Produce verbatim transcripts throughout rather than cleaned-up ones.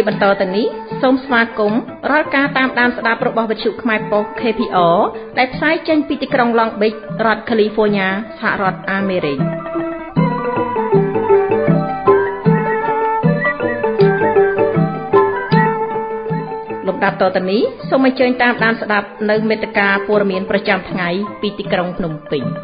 បន្តទៅនេះសូមស្វាគមន៍រាល់ការតាមដានស្ដាប់របស់វិទ្យុខ្មែរប៉ុស្តិ៍ K P R ដែលផ្សាយចេញពីទីក្រុង Long Beach រដ្ឋ California សហរដ្ឋអាមេរិកលំដាប់តទៅនេះសូមអញ្ជើញតាមដានស្ដាប់នៅមេត្តាព័ត៌មានប្រចាំថ្ងៃពីទីក្រុងភ្នំពេញ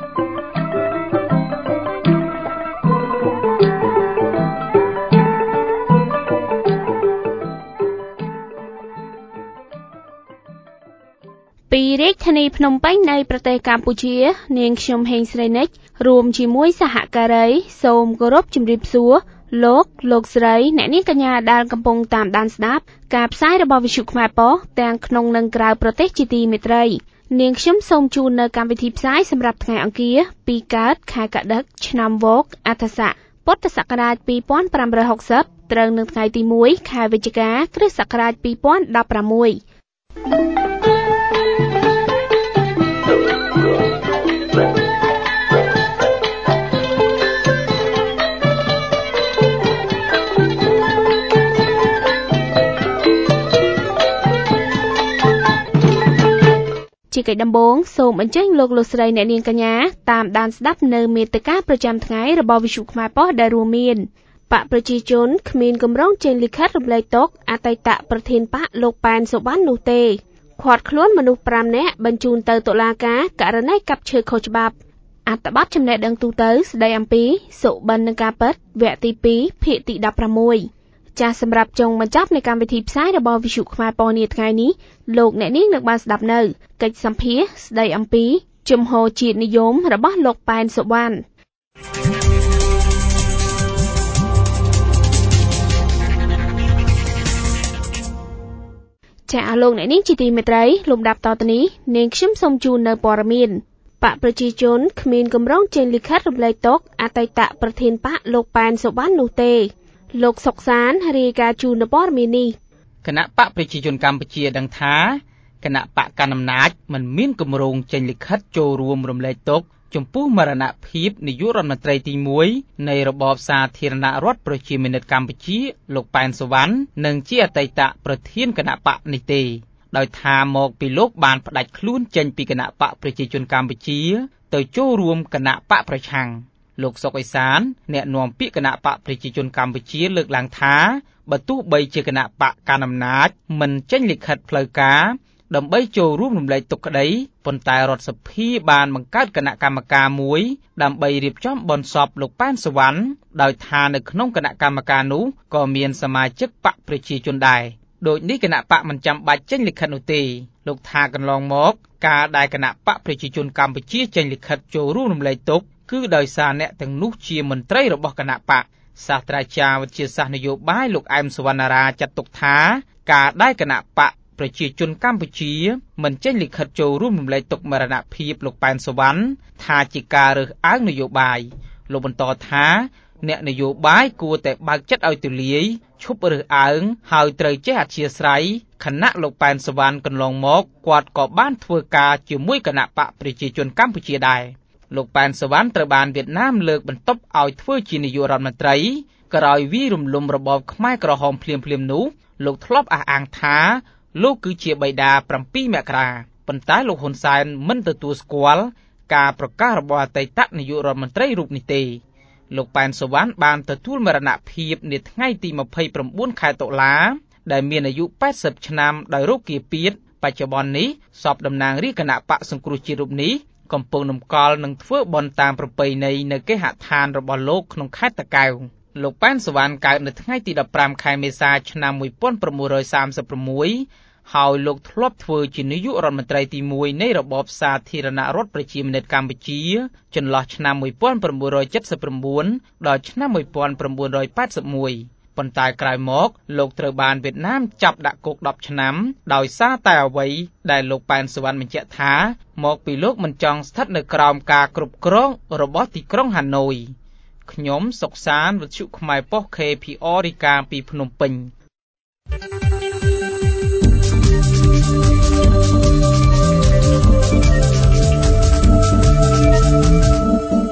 ពីរាជធានីភ្នំពេញនៃប្រទេសកម្ពុជានាងខ្ញុំហេងស្រីនិចរួមជាមួយសហការីសូមគោរពជម្រាបសួរលោកលោកស្រីអ្នកនាងកញ្ញាដែលកំពុងតាមដានស្ដាប់ការផ្សាយរបស់វិទ្យុខ្មែរប៉ុស្តិ៍ទាំងក្នុងនិងក្រៅប្រទេសជាទីមេត្រីនាងខ្ញុំសូមជូននៅកម្មវិធីផ្សាយសម្រាប់ថ្ងៃអង្គារពីកើតខែកដិកឆ្នាំវកអដ្ឋស័កពុទ្ធសករាជពីរពាន់ប្រាំរយហកសិបត្រូវនៅថ្ងៃទីមួយខែវិច្ឆិកាគ្រិស្តសករាជពីរពាន់ដប់ប្រាំមួយជាកិច្ចដំបូងសូមអញ្ជើញលោកលោកស្រីអ្នកនាងកញ្ញាតាមដានស្ដាប់នៅមេត្តាប្រចាំថ្ងៃរបស់វិទ្យុខ្មែរប៉ុស្តិ៍ដែលរួមមានបកប្រជាជនគ្មានគម្រោងចេញលិខិតរំលែកទុក្ខអតីតប្រធានបកលោកប៉ែនសុវណ្ណនោះទេឃាត់ខ្លួនមនុស្សប្រាំនាក់បញ្ជូនទៅតុលាការករណីកាប់ឈើខុសច្បាប់អត្ថបទចំណេះដឹងទូទៅស្ដីអំពីសុបិននឹងការពិតវគ្គទីពីរភាគទីដប់ប្រាំមួយចាសសម្រាប់ចុងបញ្ចប់នៃកម្មវិធីផ្សាយរបស់វិទ្យុខ្មែរប៉ុស្តិ៍នាថ្ងៃនេះលោកអ្នកនាងនឹងបានស្ដាប់នៅកិច្ចសម្ភាសន៍ស្ដីអំពីជំហរជាតិនិយមរបស់លោកប៉ែនសុវណ្ណចាសលោកអ្នកនាងជាទីមេត្រីលំដាប់តទៅនេះនាងខ្ញុំសូមជូននៅព័ត៌មានបកប្រជាជនគ្មានគម្រោងចេញលិខិតរំលែកទុក្ខអតីតប្រធានបកលោកប៉ែនសុវណ្ណនោះទេលោកសុកសានរាយការណ៍ជូននៅព័ត៌មាននេះគណៈបកប្រជាជនកម្ពុជាដឹងថាគណៈបកកណ្ដាលអំណាចមិនមានគម្រោងចេញលិខិតចូលរួមរំលែកទុក្ខចំពោះមរណភាពនាយករដ្ឋមន្ត្រីទីមួយនៃរបបសាធារណរដ្ឋប្រជាមានិតកម្ពុជាលោកប៉ែនសុវណ្ណនិងជាអតីតប្រធានគណៈបកនេះទេដោយថាមកពីលោកបានផ្ដាច់ខ្លួនចេញពីគណៈបកប្រជាជនកម្ពុជាទៅចូលរួមគណៈបកប្រឆាំងលោកសុកអេសានអ្នកនាំពាក្យគណៈបកប្រជាជនកម្ពុជាលើកឡើងថាបើទោះបីជាគណៈបកកណ្ដាលអំណាចមិនចេញលិខិតផ្លូវការដើម្បីចូលរួមរំលែកទុក្ខក្តីប៉ុន្តែរដ្ឋសភាបានបង្កើតគណៈកម្មការមួយដើម្បីរៀបចំបុណ្យសពលោកប៉ែនសុវណ្ណដោយថានៅក្នុងគណៈកម្មការនោះក៏មានសមាជិកបកប្រជាជនដែរដូចនេះគណៈបកមិនចាំបាច់ចេញលិខិតនោះទេលោកថាកន្លងមកការដែលគណៈបកប្រជាជនកម្ពុជាចេញលិខិតចូលរួមរំលែកទុក្ខគឺដោយសារអ្នកទាំងនោះជាមន្ត្រីរបស់គណៈបកសាស្ត្រាចារ្យវិទ្យាសាស្ត្រនយោបាយលោកអែមសុវណ្ណារាចាត់ទុកថាការដែលគណៈបកប្រជាជនកម្ពុជាមិនចេញលិខិតចូលរួមរំលែកទុក្ខមរណភាពលោកប៉ែនសុវណ្ណថាជាការរើសអើងនយោបាយលោកបន្តថាអ្នកនយោបាយគួរតែបើកចិត្តឲ្យទូលាយឈប់រើសអើងហើយត្រូវចេះអធ្យាស្រ័យខណៈលោកប៉ែនសុវណ្ណកន្លងមកគាត់ក៏បានធ្វើការជាមួយគណៈបកប្រជាជនកម្ពុជាដែរលោកប៉ែនសុវណ្ណត្រូវបានវៀតណាមលើកបន្ទប់ឲ្យធ្វើជានាយករដ្ឋមន្ត្រីក្រោយវាយរំលំរបបខ្មែរក្រហមភ្លាមៗនោះលោកធ្លាប់អះអាងថាលោកគឺជាបិតាប្រាំពីរមករាប៉ុន្តែលោកហ៊ុនសែនមិនទទួលស្គាល់ការប្រកាសរបស់អតីតនាយករដ្ឋមន្ត្រីរូបនេះទេលោកប៉ែនសុវណ្ណបានទទួលមរណភាពនាថ្ងៃទីម្ភៃប្រាំបួនខែតុលាដែលមានអាយុប៉ែតសិបឆ្នាំដោយរោគគាពៀតបច្ចុប្បន្ននេះសពតំណាងរាជគណៈបកសង្គ្រោះជាតិរូបនេះកំពុងនំកល់នឹងធ្វើបុណ្យតាមប្រពៃណីនៅគេហដ្ឋានរបស់លោកក្នុងខេត្តតាកែវលោកប៉ែនសុវណ្ណកើតនៅថ្ងៃទីដប់ប្រាំខែមេសាឆ្នាំមួយពាន់ប្រាំមួយរយសាមសិបប្រាំមួយហើយលោកធ្លាប់ធ្វើជានាយករដ្ឋមន្ត្រីទីមួយនៃរបបសាធារណរដ្ឋប្រជាមានិតកម្ពុជាចន្លោះឆ្នាំមួយពាន់ប្រាំមួយរយចិតសិបប្រាំបួនដល់ឆ្នាំមួយពាន់ប្រាំបួនរយប៉ែតសិបមួយប៉ុន្តែក្រោយមកលោកត្រូវបានវៀតណាមចាប់ដាក់គុកដប់ឆ្នាំដោយសារតែអ្វីដែលលោកប៉ែនសុវណ្ណបញ្ជាក់ថាមកពីលោកមិនចង់ស្ថិតនៅក្រោមការគ្រប់គ្រងរបស់ទីក្រុងហាណូយខ្ញុំសុកសានវិទ្យុខ្មែរប៉ុស្តិ៍ K P R រាយការណ៍ពីភ្នំពេញ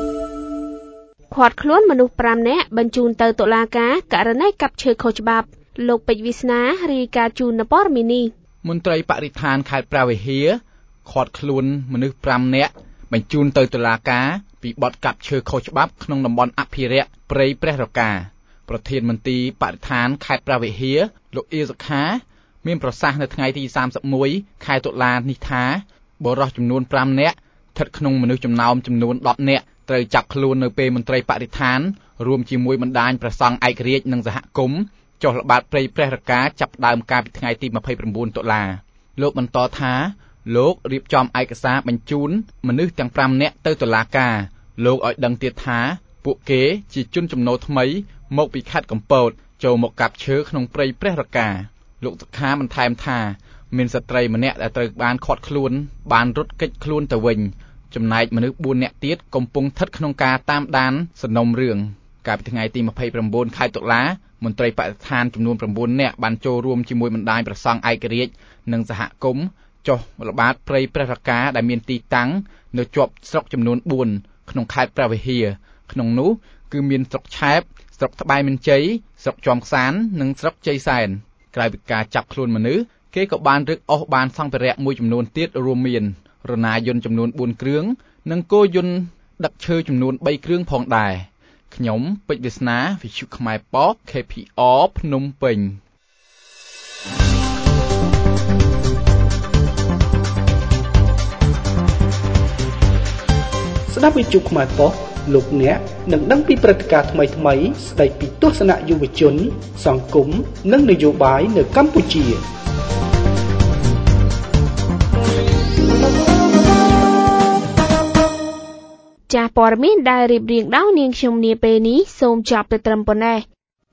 ឃាត់ខ្លួនមនុស្សប្រាំនាក់បញ្ជូនទៅតុលាការករណីកាប់ឈើខុសច្បាប់លោកពេជ្រវាសនារាយការណ៍ជូននៅព័ត៌មាននេះមន្ត្រីបរិស្ថានខេត្តព្រះវិហារឃាត់ខ្លួនមនុស្សប្រាំនាក់បញ្ជូនទៅតុលាការពីបទកាប់ឈើខុសច្បាប់ក្នុងតំបន់អភិរក្សព្រៃព្រះរកាប្រធានមន្ទីរបរិស្ថានខេត្តព្រះវិហារលោកអៀសុខាមានប្រសាសន៍នៅថ្ងៃទីសាមសិបមួយខែតុលានេះថាបុរសចំនួនប្រាំនាក់ស្ថិតក្នុងមនុស្សចំណោមចំនួនដប់នាក់ត្រូវចាប់ខ្លួននៅពេលមន្ត្រីបរិស្ថានរួមជាមួយបណ្ដាញព្រះសង្ឃឯករាជ្យនិងសហគមន៍ចុះល្បាតព្រៃព្រះរកាចាប់ផ្ដើមកាលពីថ្ងៃទីម្ភៃប្រាំបួនតុលាលោកបន្តថាលោករៀបចំឯកសារបញ្ជូនមនុស្សទាំងប្រាំនាក់ទៅតុលាការលោកឲ្យដឹងទៀតថាពួកគេជាជនចំណូលថ្មីមកពីខេត្តកំពតចូលមកកាប់ឈើក្នុងព្រៃព្រះរកាលោកសុខាបន្ថែមថាមានស្ត្រីម្នាក់ដែលត្រូវបានឃាត់ខ្លួនបានរត់គេចខ្លួនទៅវិញចំណែកមនុស្សបួននាក់ទៀតកំពុងស្ថិតក្នុងការតាមដានសំណុំរឿងកាលពីថ្ងៃទីម្ភៃប្រាំបួនខែតុលាមន្ត្រីបរិស្ថានចំនួនប្រាំបួននាក់បានចូលរួមជាមួយបណ្ដាញព្រះសង្ឃឯករាជ្យនិងសហគមន៍ចុះល្បាតព្រៃព្រះរកាដែលមានទីតាំងនៅជាប់ស្រុកចំនួនបួនក្នុងខេត្តព្រះវិហារក្នុងនោះគឺមានស្រុកឆែបស្រុកត្បែយមានជ័យស្រុកជាំខ្សាននិងស្រុកជ័យសែនក្រៅពីការចាប់ខ្លួនមនុស្សគេក៏បានរឹកអូសបានសម្ភារៈមួយចំនួនទៀតរួមមានរណាយន្តចំនួនបួនគ្រឿងនិងគោយន្តដឹកឈើចំនួនបីគ្រឿងផងដែរខ្ញុំពេជ្រវាសនាវិទ្យុខ្មែរប៉ុក ខេ ភី អរ ភ្នំពេញស្ដាប់វិទ្យុខ្មែរប៉ុកលោកអ្នកនឹងដឹងពីព្រឹត្តិការណ៍ថ្មីៗស្ដីពីទស្សនៈយុវជនសង្គមនិងនយោបាយនៅកម្ពុជាចាស់ព័ត៌មានដែលរៀបរៀងដោយនាងខ្ញុំនាពេលនេះសូមចប់ទៅត្រឹមប៉ុណ្ណេះ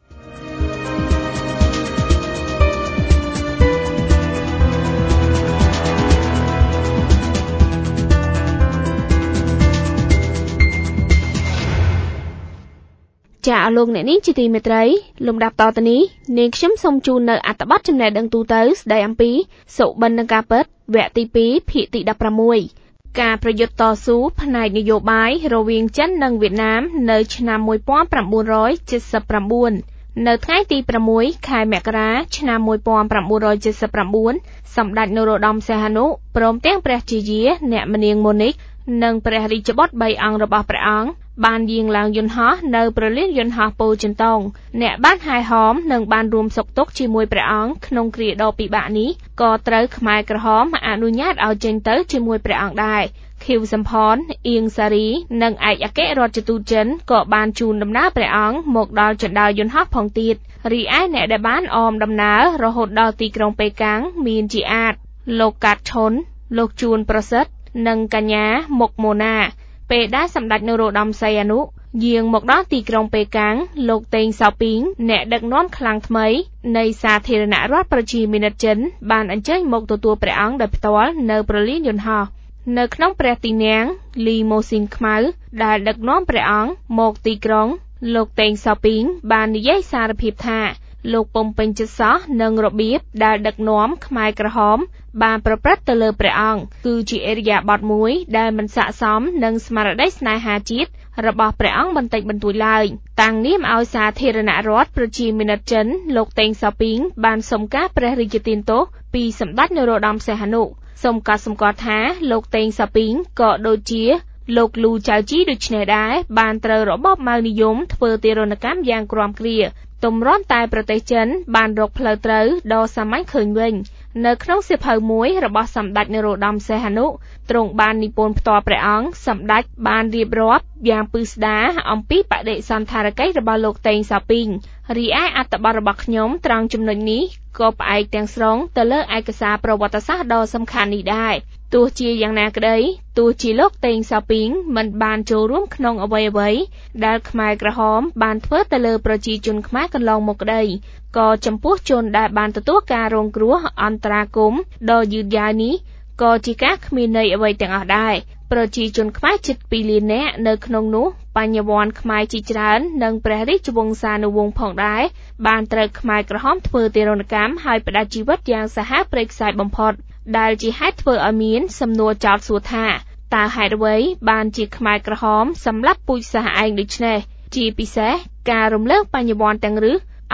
ចាអរលោកអ្នកនាងជាទីមេត្រីលំដាប់តទៅនេះនាងខ្ញុំសូមជូននៅអត្ថបទចំណេះដឹងទូទៅស្ដីអំពីសុបិននិងការពិតវគ្គទីពីរភាគទីដប់ប្រាំមួយការប្រយុទ្ធតស៊ូផ្នែកនយោបាយរវាងចិននិងវៀតណាមនៅឆ្នាំmột nghìn chín trăm bảy mươi chínនៅថ្ងៃទីប្រាំមួយខែមករាឆ្នាំmột nghìn chín trăm bảy mươi chínសម្ដេចនរោត្តមសីហនុព្រមទាំងព្រះជាយាអ្នកមនាងម៉ូនីកនិងព្រះរាជបុត្របីអង្គរបស់ព្រះអង្គបានយាងឡើងយន្តហោះនៅប្រលានយន្តហោះពោធិ៍ចិនតុងអ្នកបានហែហោមនិងបានរួមសុខទុក្ខជាមួយព្រះអង្គក្នុងគ្រាដ៏ពិបាកនេះក៏ត្រូវខ្មែរក្រហមអនុញ្ញាតឲ្យចេញទៅជាមួយព្រះអង្គដែរខៀវសំផនអៀងសារីនិងឯកអគ្គរដ្ឋទូតចិនក៏បានជូនដំណើរព្រះអង្គមកដល់ជណ្ដើរយន្តហោះផងទៀតរីឯអ្នកដែលបានអមដំណើររហូតដល់ទីក្រុងប៉េកាំងមានជាអាចលោកកាត់ឈុនលោកជួនប្រសិទ្ធនិងកញ្ញាមុកម៉ូណាពេលដែលសម្ដេចនរោត្តមសីហនុយាងមកដល់ទីក្រុងប៉េកាំងលោកតេងសៅពីងអ្នកដឹកនាំខ្លាំងថ្មីនៃសាធារណរដ្ឋប្រជាមានិតចិនបានអញ្ជើញមកទទួលព្រះអង្គដោយផ្ទាល់នៅប្រលានយន្តហោះនៅក្នុងព្រះទីនាំងលីម៉ូស៊ីនខ្មៅដែលដឹកនាំព្រះអង្គមកទីក្រុងលោកតេងសៅពីងបាននិយាយសារភាពថាលោកពុំពេញចិត្តសោះនឹងរបៀបដែលដឹកនាំខ្មែរក្រហមបានប្រព្រឹត្តទៅលើព្រះអង្គគឺជាអរិយាប័ត្រមួយដែលមិនស័ក្តិសមនឹងស្មារតីស្នេហាជាតិរបស់ព្រះអង្គបន្តិចបន្តួចឡើយតាំងនាមឲ្យសាធារណរដ្ឋប្រជាមានិតចិនលោកតេងសៅពីងបានសុំការព្រះរាជទានទោសពីសម្ដេចនរោត្តមសីហនុសូមកត់សម្គាល់ថាលោកតេងសៅពីងក៏ដូចជាលោកលូចៅជីដូចនេះដែរបានត្រូវរបបម៉ៅនិយមធ្វើទារុណកម្មយ៉ាងក្រំគ្រាទម្រាំតែប្រទេសចិនបានរកផ្លូវត្រូវដ៏សាមញ្ញឃើញវិញនៅក្នុងសៀវភៅមួយរបស់សម្ដេចនរោត្តមសីហនុទ្រង់បាននិពន្ធផ្ទាល់ព្រះអង្គសម្ដេចបានរៀបរាប់យ៉ាងពិស្ដារអំពីបដិសណ្ឋារកិច្ចរបស់លោកតេងសៅពីងរីឯអត្ថបទរបស់ខ្ញុំត្រង់ចំណុចនេះក៏ផ្អែកទាំងស្រុងទៅលើឯកសារប្រវត្តិសាស្ត្រដ៏សំខាន់នេះដែរទោះជាយ៉ាងណាក្តីទោះជាលោកតេងសៅពីងមិនបានចូលរួមក្នុងអ្វីៗដែលខ្មែរក្រហមបានធ្វើទៅលើប្រជាជនខ្មែរកន្លងមកក្តីក៏ចំពោះជនដែលបានទទួលការរងគ្រោះអន្តរាគមន៍ដ៏យឺតយ៉ាវនេះក៏ជាការគ្មានន័យអ្វីទាំងអស់ដែរប្រជាជនខ្មែរជិតពីរលាននាក់នៅក្នុងនោះបញ្ញវន្តខ្មែរជាច្រើននិងព្រះរាជវង្សានុវង្សផងដែរបានត្រូវខ្មែរក្រហមធ្វើទារុណកម្មហើយផ្តាច់ជីវិតយ៉ាងសាហាវព្រៃខ្សែបំផុតដែលជាហេតុធ្វើឲ្យមានសំណួរចោទសួរថាតើហេតុអ្វីបានជាខ្មែរក្រហមសម្លាប់ពូជសាសន៍ឯងដូច្នេះជាពិសេសការរំលើងបញ្ញវន្តទាំងឫស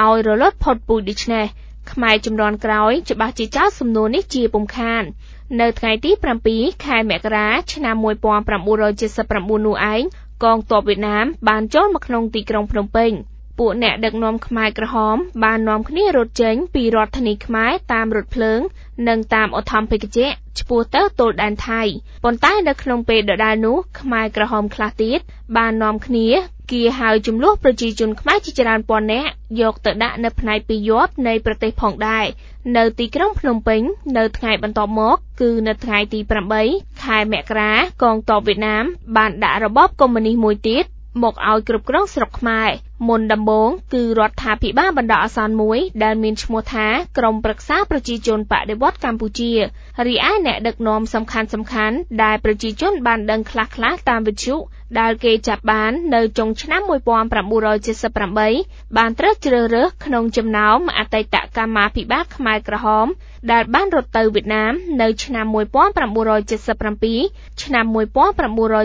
ឲ្យរលត់ផុតពូជដូច្នេះខ្មែរជំនាន់ក្រោយច្បាស់ជាចោទសំណួរនេះជាពុំខាននៅថ្ងៃទី7ខែមករាឆ្នាំmột nghìn chín trăm bảy mươi chínនោះឯងកងទ័ពវៀតណាមបានចូលមកក្នុងទីក្រុងភ្នំពេញពួកអ្នកដឹកនាំខ្មែរក្រហមបាននាំគ្នារត់ចេញពីរដ្ឋធានីខ្មែរតាមរថភ្លើងនិងតាមឧទ្ធម្ភាគចក្រឆ្ពោះទៅទល់ដែនថៃប៉ុន្តែនៅក្នុងពេលដដែលនោះខ្មែរក្រហមខ្លះទៀតបាននាំគ្នាគៀហៅចំនួនប្រជាជនខ្មែរជាច្រើនពាន់នាក់យកទៅដាក់នៅផ្នែកពីរយប់នៃប្រទេសផងដែរនៅទីក្រុងភ្នំពេញនៅថ្ងៃបន្ទាប់មកគឺនៅថ្ងៃទី8ខែមករាកងទ័ពវៀតណាមបានដាក់របបកុម្មុយនីសមួយទៀតមកឲ្យគ្រប់គ្រងស្រុកខ្មែរមុនដំបូងគឺរដ្ឋាភិបាលបណ្ដោះអាសន្នមួយដែលមានឈ្មោះថាក្រមប្រឹក្សាប្រជាជនបដិវត្តកម្ពុជារីឯអ្នកដឹកនាំសំខាន់សំខាន់ដែលប្រជាជនបានដឹងខ្លះៗតាមវិទ្យុដែលគេចាប់បាននៅចុងឆ្នាំmột nghìn chín trăm bảy mươi támបានត្រូវជ្រើសរើសក្នុងចំណោមអតីតកម្មាភិបាលខ្មែរក្រហមដែលបានរត់ទៅវៀតណាមនៅឆ្នាំmột nghìn chín trăm bảy mươi bảyឆ្នាំmột nghìn chín trăm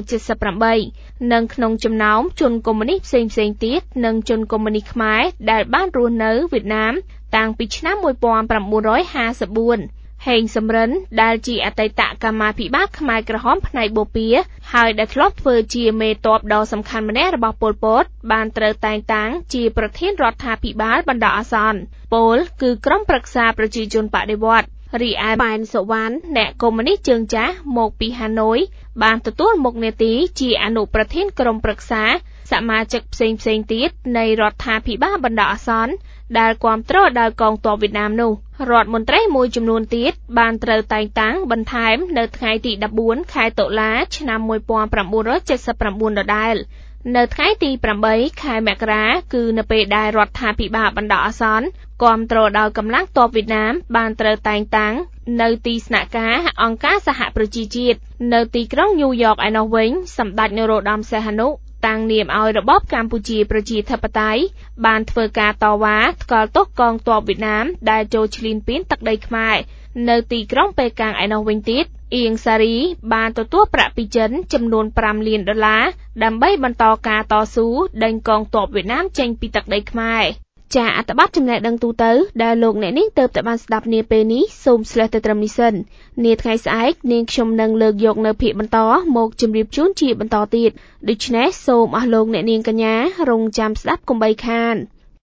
bảy mươi támនិងក្នុងចំណោមជនកុម្មុយនីសផ្សេងៗទៀតនិងជនកុម្មុយនីសខ្មែរដែលបានរស់នៅវៀតណាមតាំងពីឆ្នាំmột nghìn chín trăm năm mươi tưហេងសំរិនដែលជាអតីតកម្មាភិបាលខ្មែរក្រហមផ្នែកបូព៌ាហើយដែលធ្លាប់ធ្វើជាមេទ័ពដ៏សំខាន់ម្នាក់របស់ប៉ុល ពត បានត្រូវតែងតាំងជាប្រធានរដ្ឋាភិបាលបណ្ដោះអាសន្នពោលគឺក្រុមប្រឹក្សាប្រជាជនបដិវត្តន៍រីឯប៉ែនសុវណ្ណអ្នកកុម្មុយនីសជើងចាស់មកពីហាណូយបានទទួលមុខនាទីជាអនុប្រធានក្រុមប្រឹក្សាសមាជិកផ្សេងៗទៀតនៃរដ្ឋាភិបាលបណ្ដោះអាសន្នដែលគាំទ្រដោយកងទ័ពវៀតណាមនោះរដ្ឋមន្ត្រីមួយចំនួនទៀតបានត្រូវតែងតាំងបន្ថែមនៅថ្ងៃទី14ខែតុលាឆ្នាំmột nghìn chín trăm bảy mươi chínដដែលនៅថ្ងៃទី8ខែមករាគឺនៅពេលដែលរដ្ឋាភិបាលបណ្ដោះអាសន្នគាំទ្រដោយកម្លាំងទ័ពវៀតណាមបានត្រូវតែងតាំងនៅទីស្នាក់ការអង្គការសហប្រជាជាតិនៅទីក្រុងញូវយ៉កឯណោះវិញសម្ដេចនរោត្តមសីហនុតាំងនាមឲ្យរបបកម្ពុជាប្រជាធិបតេយ្យបានធ្វើការតវ៉ាថ្កោលទោសកងទ័ពវៀតណាមដែលចូលឈ្លានពានទឹកដីខ្មែរនៅទីក្រុងប៉េកាំងឯណោះវិញទៀតអៀងសារីបានទទួលប្រាក់ពីចិនចំនួន5លានដុល្លារដើម្បីបន្តការតស៊ូដេញកងទ័ពវៀតណាមចេញពីទឹកដីខ្មែរចាអត្ថបទចំណេះដឹងទូទៅដែលលោកអ្នកនាងទើបតែបានស្ដាប់នាពេលនេះសូមស្លេះទៅត្រឹមនេះសិននាថ្ងៃស្អែកនាងខ្ញុំនឹងលើកយកនៅភាគបន្តមកជម្រាបជូនជាបន្តទៀតដូច្នេះសូមអស់លោកអ្នកនាងកញ្ញារងចាំស្ដាប់កុំបីខាន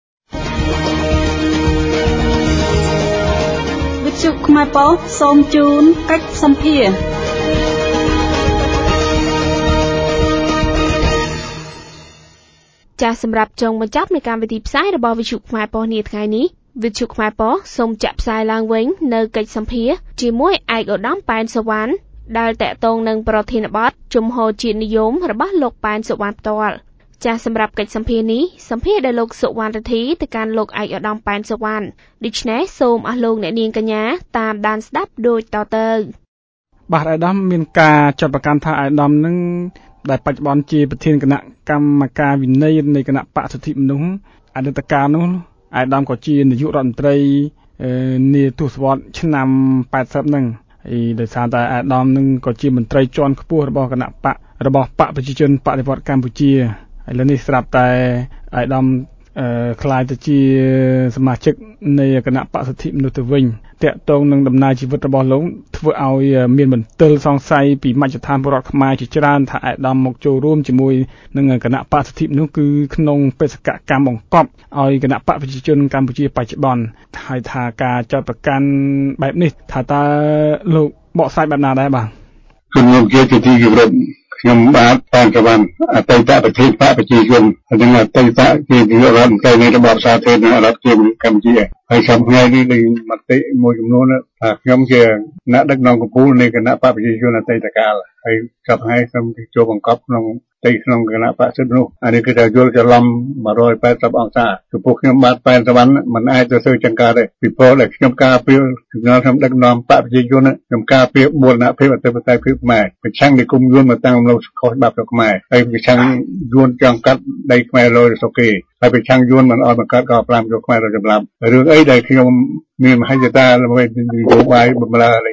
វិទ្យុខ្មែរប៉ុស្តិ៍សូមជូនកិច្ចសម្ភារចាសសម្រាប់ចុងបញ្ចប់នៃកម្មវិធីផ្សាយរបស់វិទ្យុខ្មែរប៉ុស្តិ៍នាថ្ងៃនេះវិទ្យុខ្មែរប៉ុស្តិ៍សូមចាក់ផ្សាយឡើងវិញនៅកិច្ចសម្ភារជាមួយឯកឧត្តមប៉ែនសុវណ្ណដែលតាក់ទងនឹងប្រធានបទជំហរជាតិនិយមរបស់លោកប៉ែនសុវណ្ណផ្ទាល់ចាសសម្រាប់កិច្ចសម្ភារនេះសម្ភារដែលលោកសុវណ្ណរិទ្ធីទៅកាន់លោកឯកឧត្តមប៉ែនសុវណ្ណដូច្នេះសូមអស់លោកអ្នកនាងកញ្ញាតាមដានស្ដាប់ដូចតទៅបាទអាយដាមមានការចាត់ប្រកាន់ថាអាយដាមនឹងដែលបច្ចុប្បន្នជាប្រធានគណៈកម្មការវិន័យនៃគណៈបកសិទ្ធិមនុស្សអតីតកាលនោះអាយដាមក៏ជានាយករដ្ឋមន្ត្រីនាទសវត្សរ៍ឆ្នាំ八十ហ្នឹងហើយដោយសារតែអាយដាមនឹងក៏ជាមន្ត្រីជាន់ខ្ពស់របស់គណៈបករបស់បកប្រជាជនបដិវត្តកម្ពុជាឥឡូវនេះស្រាប់តែអាយដាមខ្លាយទៅជាសមាជិកនៃគណៈបកសិទ្ធិមនុស្សទៅវិញតាក់ទងនឹងដំណើរជីវិតរបស់លោកធ្វើឲ្យមានមន្ទិលសង្ស័យពីមជ្ឈដ្ឋានពលរដ្ឋខ្មែរជាច្រើនថាអាយដាមមកចូលរួមជាមួយនឹងគណៈបកសិទ្ធិមនុស្សគឺក្នុងបេសកកម្មបង្កប់ឲ្យគណៈបកប្រជាជនកម្ពុជាបច្ចុប្បន្នហើយថាការចាត់ប្រកាន់បែបនេះថាតើលោកបកស្រាយបែបណាដែរបាទខ្ញុំជាទីគោរពខ្ញុំបាទតាមប្រវត្តិអតីតប្រធានបកប្រជាជននិងអតីតជានាយករដ្ឋមន្ត្រីនៃរបបសាធារណរដ្ឋកម្ពុជាហើយសំថ្ងៃនេះនឹងមតិមួយចំនួនថាខ្ញុំជាអ្នកដឹកនាំកម្ពុជានៃគណៈបកប្រជាជនអតីតកាលហើយសំថ្ងៃខ្ញុំចូលបង្កប់ក្នុងទីក្នុងគណៈបកសិទ្ធិមនុស្សអានេះគឺថាយល់ច្រឡំmột trăm tám mươiអង្សាចំពោះខ្ញុំបាទប៉ែនសវណ្ណមិនអាចទៅធ្វើចង្ការទេពីព្រោះតែខ្ញុំការពារខ្ញុំដឹកនាំបកប្រជាជនខ្ញុំការពារបូរណភាពអធិបតេយ្យភាពខ្មែរប្រឆាំងនៃគុំយួនមកតាំងអំឡុងខុសច្បាប់របស់ខ្មែរហើយប្រឆាំងយួនចង់កាត់ដីខ្មែរលយទៅសុកគេហើយប្រឆាំងយួនមិនអត់បង្កើតកោប្រាំយកខ្មែរទៅចម្លាប់រឿងអីដែលខ្ញុំមានមហិច្ឆតាដើម្បីនយោបាយបំរើលែងព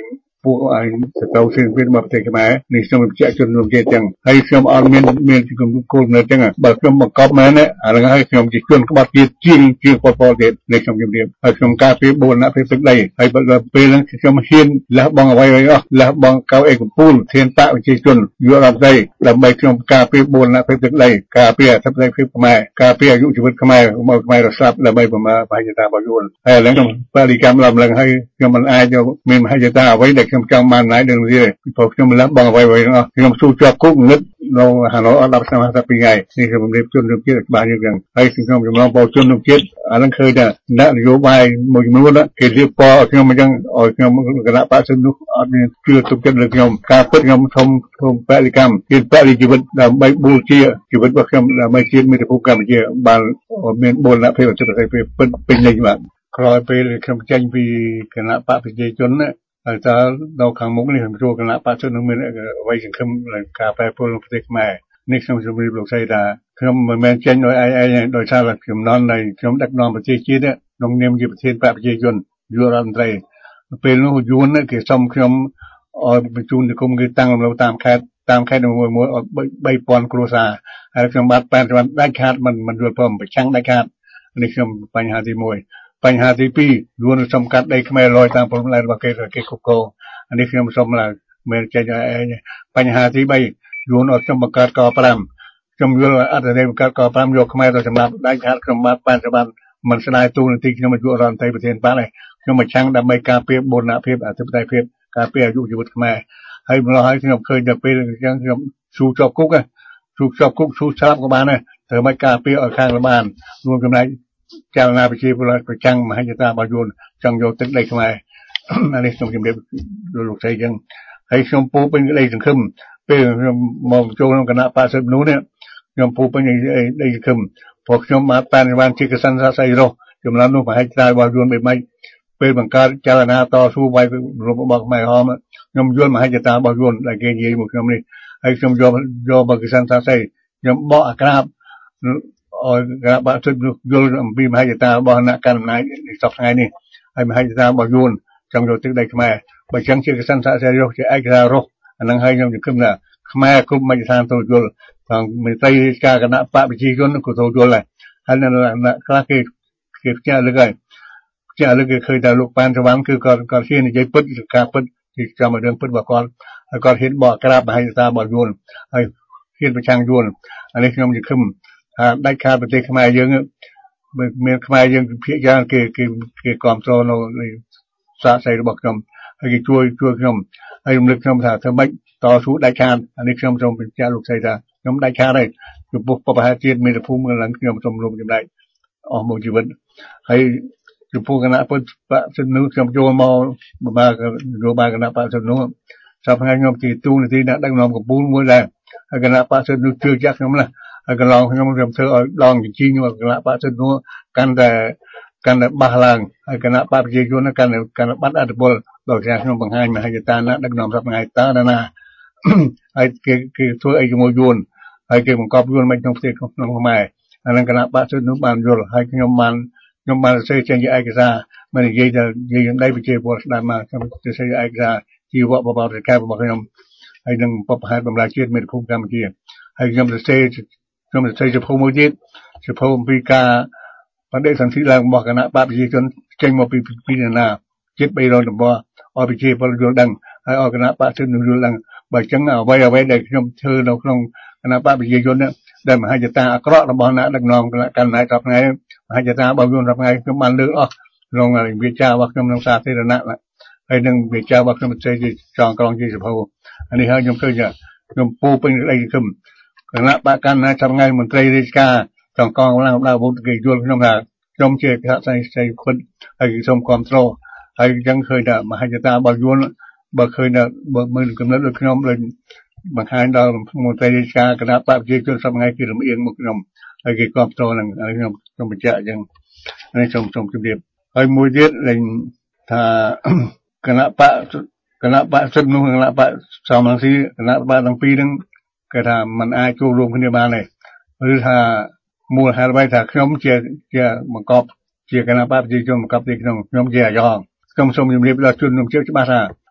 ពួកឲ្យទៅទៅពីមកប្រទេសខ្មែរនេះខ្ញុំបញ្ជាក់ជនរួមជាតិចឹងហើយខ្ញុំអត់មានមានគោលនៅចឹងបើខ្ញុំបង្កប់មែនណាអាហ្នឹងហើយខ្ញុំជាជនក្បត់ជាតិជាងជាងពលពលទៀតនេះខ្ញុំជម្រាបហើយខ្ញុំការពារបូរណភាពទឹកដីហើយបើពេលហ្នឹងខ្ញុំហ៊ានលះបង់អ្វីៗអស់លះបង់កៅអីកំពូលធានបកប្រជាជនយុវរដ្ឋដីដើម្បីខ្ញុំការពារបូរណភាពទឹកដីការពារអធិបតេយ្យភាពខ្មែរការពារអាយុជីវិតខ្មែរមកខ្មែររស្លាប់ដើម្បីប្រមាមហិច្ឆតារបស់យួនហើយឥឡូវខ្ញុំបរិកម្មឡើងឡើងហើយខ្ញុំមិនអាចមានមហិច្ឆតាអ្វីដែលខ្ញុំចង់បានណាស់ដឹងទេព្រោះខ្ញុំលះបង់អ្វីៗទាំងអស់ខ្ញុំស៊ូជាប់គុកងឹតនៅហាឡូអត់10ឆ្នាំហាសិបពីរថ្ងៃនេះខ្ញុំរៀបជូនលោកជាតិច្បាស់យើងចឹងហើយខ្ញុំចំណងបោជូនលោកជាតិអានឹងឃើញថាអ្នកនយោបាយមួយចំនួនគេរៀបពណ៌ឲ្យខ្ញុំអញ្ចឹងឲ្យខ្ញុំគណៈបក្សនោះអត់មានជឿទុកចិត្តលើខ្ញុំការពិតខ្ញុំធំធំបរិកម្មជាបរិជីវិតដើម្បីបូជាជីវិតរបស់ខ្ញុំដើម្បីជាតិមាតុភូមិកម្ពុជាបានមានបូរណភាពអធិបតេយ្យភាពពិតពេញលេញបាទក្រោយពេលខ្ញុំចេញពីគណៈបកប្រជាជនណាហើយតើដល់ខាងមុខនេះខ្ញុំចូលគណៈបក្សនោះមានអ្វីសង្ឃឹមលើការប្រែប្រួលក្នុងប្រទេសខ្មែរនេះខ្ញុំជម្រាបលោកស្រីថាខ្ញុំមិនមែនចេញដោយឯងឯងដោយសារតែខ្ញុំនន់នៃខ្ញុំដឹកនាំប្រទេសជាតិក្នុងនាមជាប្រធានបកប្រជាជនយុវរដ្ឋមន្ត្រីពេលនោះយួនគេសុំខ្ញុំឲ្យបញ្ជូនទៅគុំគេតាំងលំនៅតាមខេត្តតាមខេត្តមួយមួយឲ្យបីពាន់គ្រួសារហើយខ្ញុំបាទបានដាច់ខាតមិនមិនយល់ព្រមប្រឆាំងដាច់ខាតនេះខ្ញុំបញ្ហាទីមួយបញ្ហាទីពីរយួនសុំកាត់ដីខ្មែរលយតាមព្រំដែនរបស់គេគេគ្រប់គ្រងអានេះខ្ញុំសុំឡើងមិនចេញឲ្យឯងបញ្ហាទីបីយួនអត់ខ្ញុំបង្កើតក5ខ្ញុំយល់អត់ទេបង្កើតក5យកខ្មែរទៅសម្រាប់ដាច់ខាតខ្ញុំបាទបានសម្រាប់មិនស្ដាយទូនាទីខ្ញុំយុវរដ្ឋមន្ត្រីប្រធានបកនេះខ្ញុំមកឆាំងដើម្បីការពារបូរណភាពអធិបតេយ្យភាពការពារអាយុជីវិតខ្មែរហើយម្ល៉េះហើយខ្ញុំឃើញតែពេលអញ្ចឹងខ្ញុំស៊ូជាប់គុកស៊ូជាប់គុកស៊ូស្លាប់ក៏បានដែរត្រូវមកការពារឲ្យខាងល្បានរួមចំណែកចលនាប្រជាពលរដ្ឋប្រចាំមហិច្ឆតារបស់យួនចង់យកទឹកដីខ្មែរអានេះខ្ញុំជម្រាបលោកស្រីអញ្ចឹងហើយខ្ញុំពោពេញក្តីសង្ឃឹមពេលខ្ញុំមកចូលក្នុងគណៈបក្សសិទ្ធិមនុស្សនេះខ្ញុំពោពេញដីសង្ឃឹមព្រោះខ្ញុំបានបានបានជាកសិណសាស្ត្រីរស់ចំណំនោះមហិច្ឆតារបស់យួនបីម៉េចពេលបង្កើតចលនាតស៊ូវាយរបស់ខ្មែរហមខ្ញុំយល់មហិច្ឆតារបស់យួនដែលគេនិយាយមកខ្ញុំនេះហើយខ្ញុំយកយកមកកសិណសាស្ត្រីខ្ញុំបកអាក្រាបឲ្យគណៈបក្សសិទ្ធិមនុស្សយល់អំពីមហិច្ឆតារបស់អ្នកកាន់អំណាចសប្តាហ៍ថ្ងៃនេះហើយមហិច្ឆតារបស់យួនចង់យកទឹកដីខ្មែរបើចឹងជាកសិណសាស្ត្រីរស់ជាឯកសាររស់អានឹងហើយខ្ញុំសង្ឃឹមថាខ្មែរគ្រប់មជ្ឈដ្ឋានទូយល់ខាងមេត្រីការគណៈបកប្រជាជនក៏ទូយល់ដែរហើយនៅខ្លះគេគេផ្ញើលើកហើយផ្ញើលើកគេឃើញថាលោកប៉ានសវណ្ណគឺគាត់គាត់ហ៊ាននិយាយពិតការពិតទីចាំឲ្យរឿងពិតរបស់គាត់ហើយគាត់ហ៊ានបកក្រាបមហិច្ឆតារបស់យួនហើយហ៊ានប្រឆាំងយួនអានេះខ្ញុំសង្ឃឹមថាដាច់ខាតប្រទេសខ្មែរយើងមានខ្មែរយើងភាគច្រើនគេគេគេគ្រប់គ្រងនៅសាស្ត្ររបស់ខ្ញុំហើយគេជួយជួយខ្ញុំហើយរំលឹកខ្ញុំថាធ្វើម៉េចតស៊ូដាច់ខាតអានេះខ្ញុំសូមបញ្ជាក់លោកស្រីថាខ្ញុំដាច់ខាតហើយចំពោះបព្វហេតុជាតិមាតុភូមិឡើងខ្ញុំសូមរួមចំណែកអស់មួយជីវិតហើយចំពោះគណៈបកសិទ្ធិមនុស្សខ្ញុំចូលមកបបានយោបាយគណៈបកសិទ្ធិមនុស្សសប្តាហ៍ខ្ញុំជាទូនាទីអ្នកដឹកនាំកម្ពុជាមួយដែរហើយគណៈបកសិទ្ធិមនុស្សជឿជាក់ខ្ញុំណាហើយកន្លងខ្ញុំខ្ញុំធ្វើឲ្យដងជញ្ជីងមកគណៈបកសិទ្ធិមនុស្សកាន់តែកាន់តែបាសឡើងហើយគណៈបកប្រជាជនកាន់តែកាន់តែបាត់អធិបុលដោយសារខ្ញុំបង្ហាញមហិច្ឆតាណាដឹកនាំសប្តាហ៍ថ្ងៃតើណាហើយគេគេធ្វើអីជាមួយយួនហើយគេបង្កប់យួនមិនក្នុងប្រទេសក្នុងខ្មែរអានឹងគណៈបកសិទ្ធិមនុស្សបានយល់ហើយខ្ញុំបានខ្ញុំបានសេចេញជាឯកសារមិននិយាយថានិយាយយ៉ាងដីប្រជាពលរដ្ឋស្ដាប់មកខ្ញុំទៅសេឯកសារជីវៈបបរកាយរបស់ខ្ញុំហើយនឹងបបផែនបម្រើជាតិមាតុភូមិកម្ពុជាហើយខ្ញុំទៅសេខ្ញុំទៅសេជាភូមិមួយទៀតជាភូមិអំពីការបដិសន្ធិឡើងរបស់គណៈបកប្រជាជនចេញមកពីពីណាជិត300តំបន់ឲ្យប្រជាពលរដ្ឋយល់ដឹងហើយឲ្យគណៈបកសិទ្ធិមនុស្សយល់ដឹងបើអញ្ចឹងអ្វីអ្វីដែលខ្ញុំធ្វើនៅក្នុងគណៈបកប្រជាជនដែលមហិច្ឆតាអាក្រក់របស់អ្នកដឹកនាំគណៈកណ្ដាលសប្តាហ៍ថ្ងៃមហិច្ឆតារបស់យួនសប្តាហ៍ថ្ងៃខ្ញុំបានលើកអស់ក្នុងវិជារបស់ខ្ញុំក្នុងសាធារណៈហើយនឹងវិជារបស់ខ្ញុំទៅជាចងក្រងជាសភៅអានេះហើយខ្ញុំឃើញថាខ្ញុំពូពេញក្តីសង្ឃឹមគណៈបកកណ្ដាលសប្តាហ៍ថ្ងៃមន្ត្រីរាជការចងកងកម្លាំងកម្លាំងអាវុធគេយល់ខ្ញុំថាខ្ញុំជាកសិណស្រីពិតហើយសូមគ្រប់គ្រងហើយអញ្ចឹងឃើញថាមហិច្ឆតារបស់យួនបើឃើញថាបើមើលកំណត់ដូចខ្ញុំដូចបង្ហាញដល់មន្ត្រីរាជការគណៈបកប្រជាជនសប្តាហ៍ថ្ងៃគឺលំអៀងមកខ្ញុំហើយគេគ្រប់គ្រងនឹងហើយខ្ញុំខ្ញុំបញ្ជាក់អញ្ចឹងនេះសូមសូមជម្រាបហើយមួយទៀតលេងថាគណៈបកគណៈបកសិទ្ធិមនុស្សគណៈបកសមរង្ស៊ីគណៈបកទាំងពីរហ្នឹងគេថាมันអាចចូលរួមគ្នាបានទេឬថាមូលហេតុអ្វីថាខ្ញុំជាជាបង្កប់ជាគណៈបកប្រជាជនបង្កប់ទីក្នុងខ្ញុំជាអាយ៉ងខ្ញុំសូមជម្រាបដល់ជនរួមជាតិច្បាស់ថា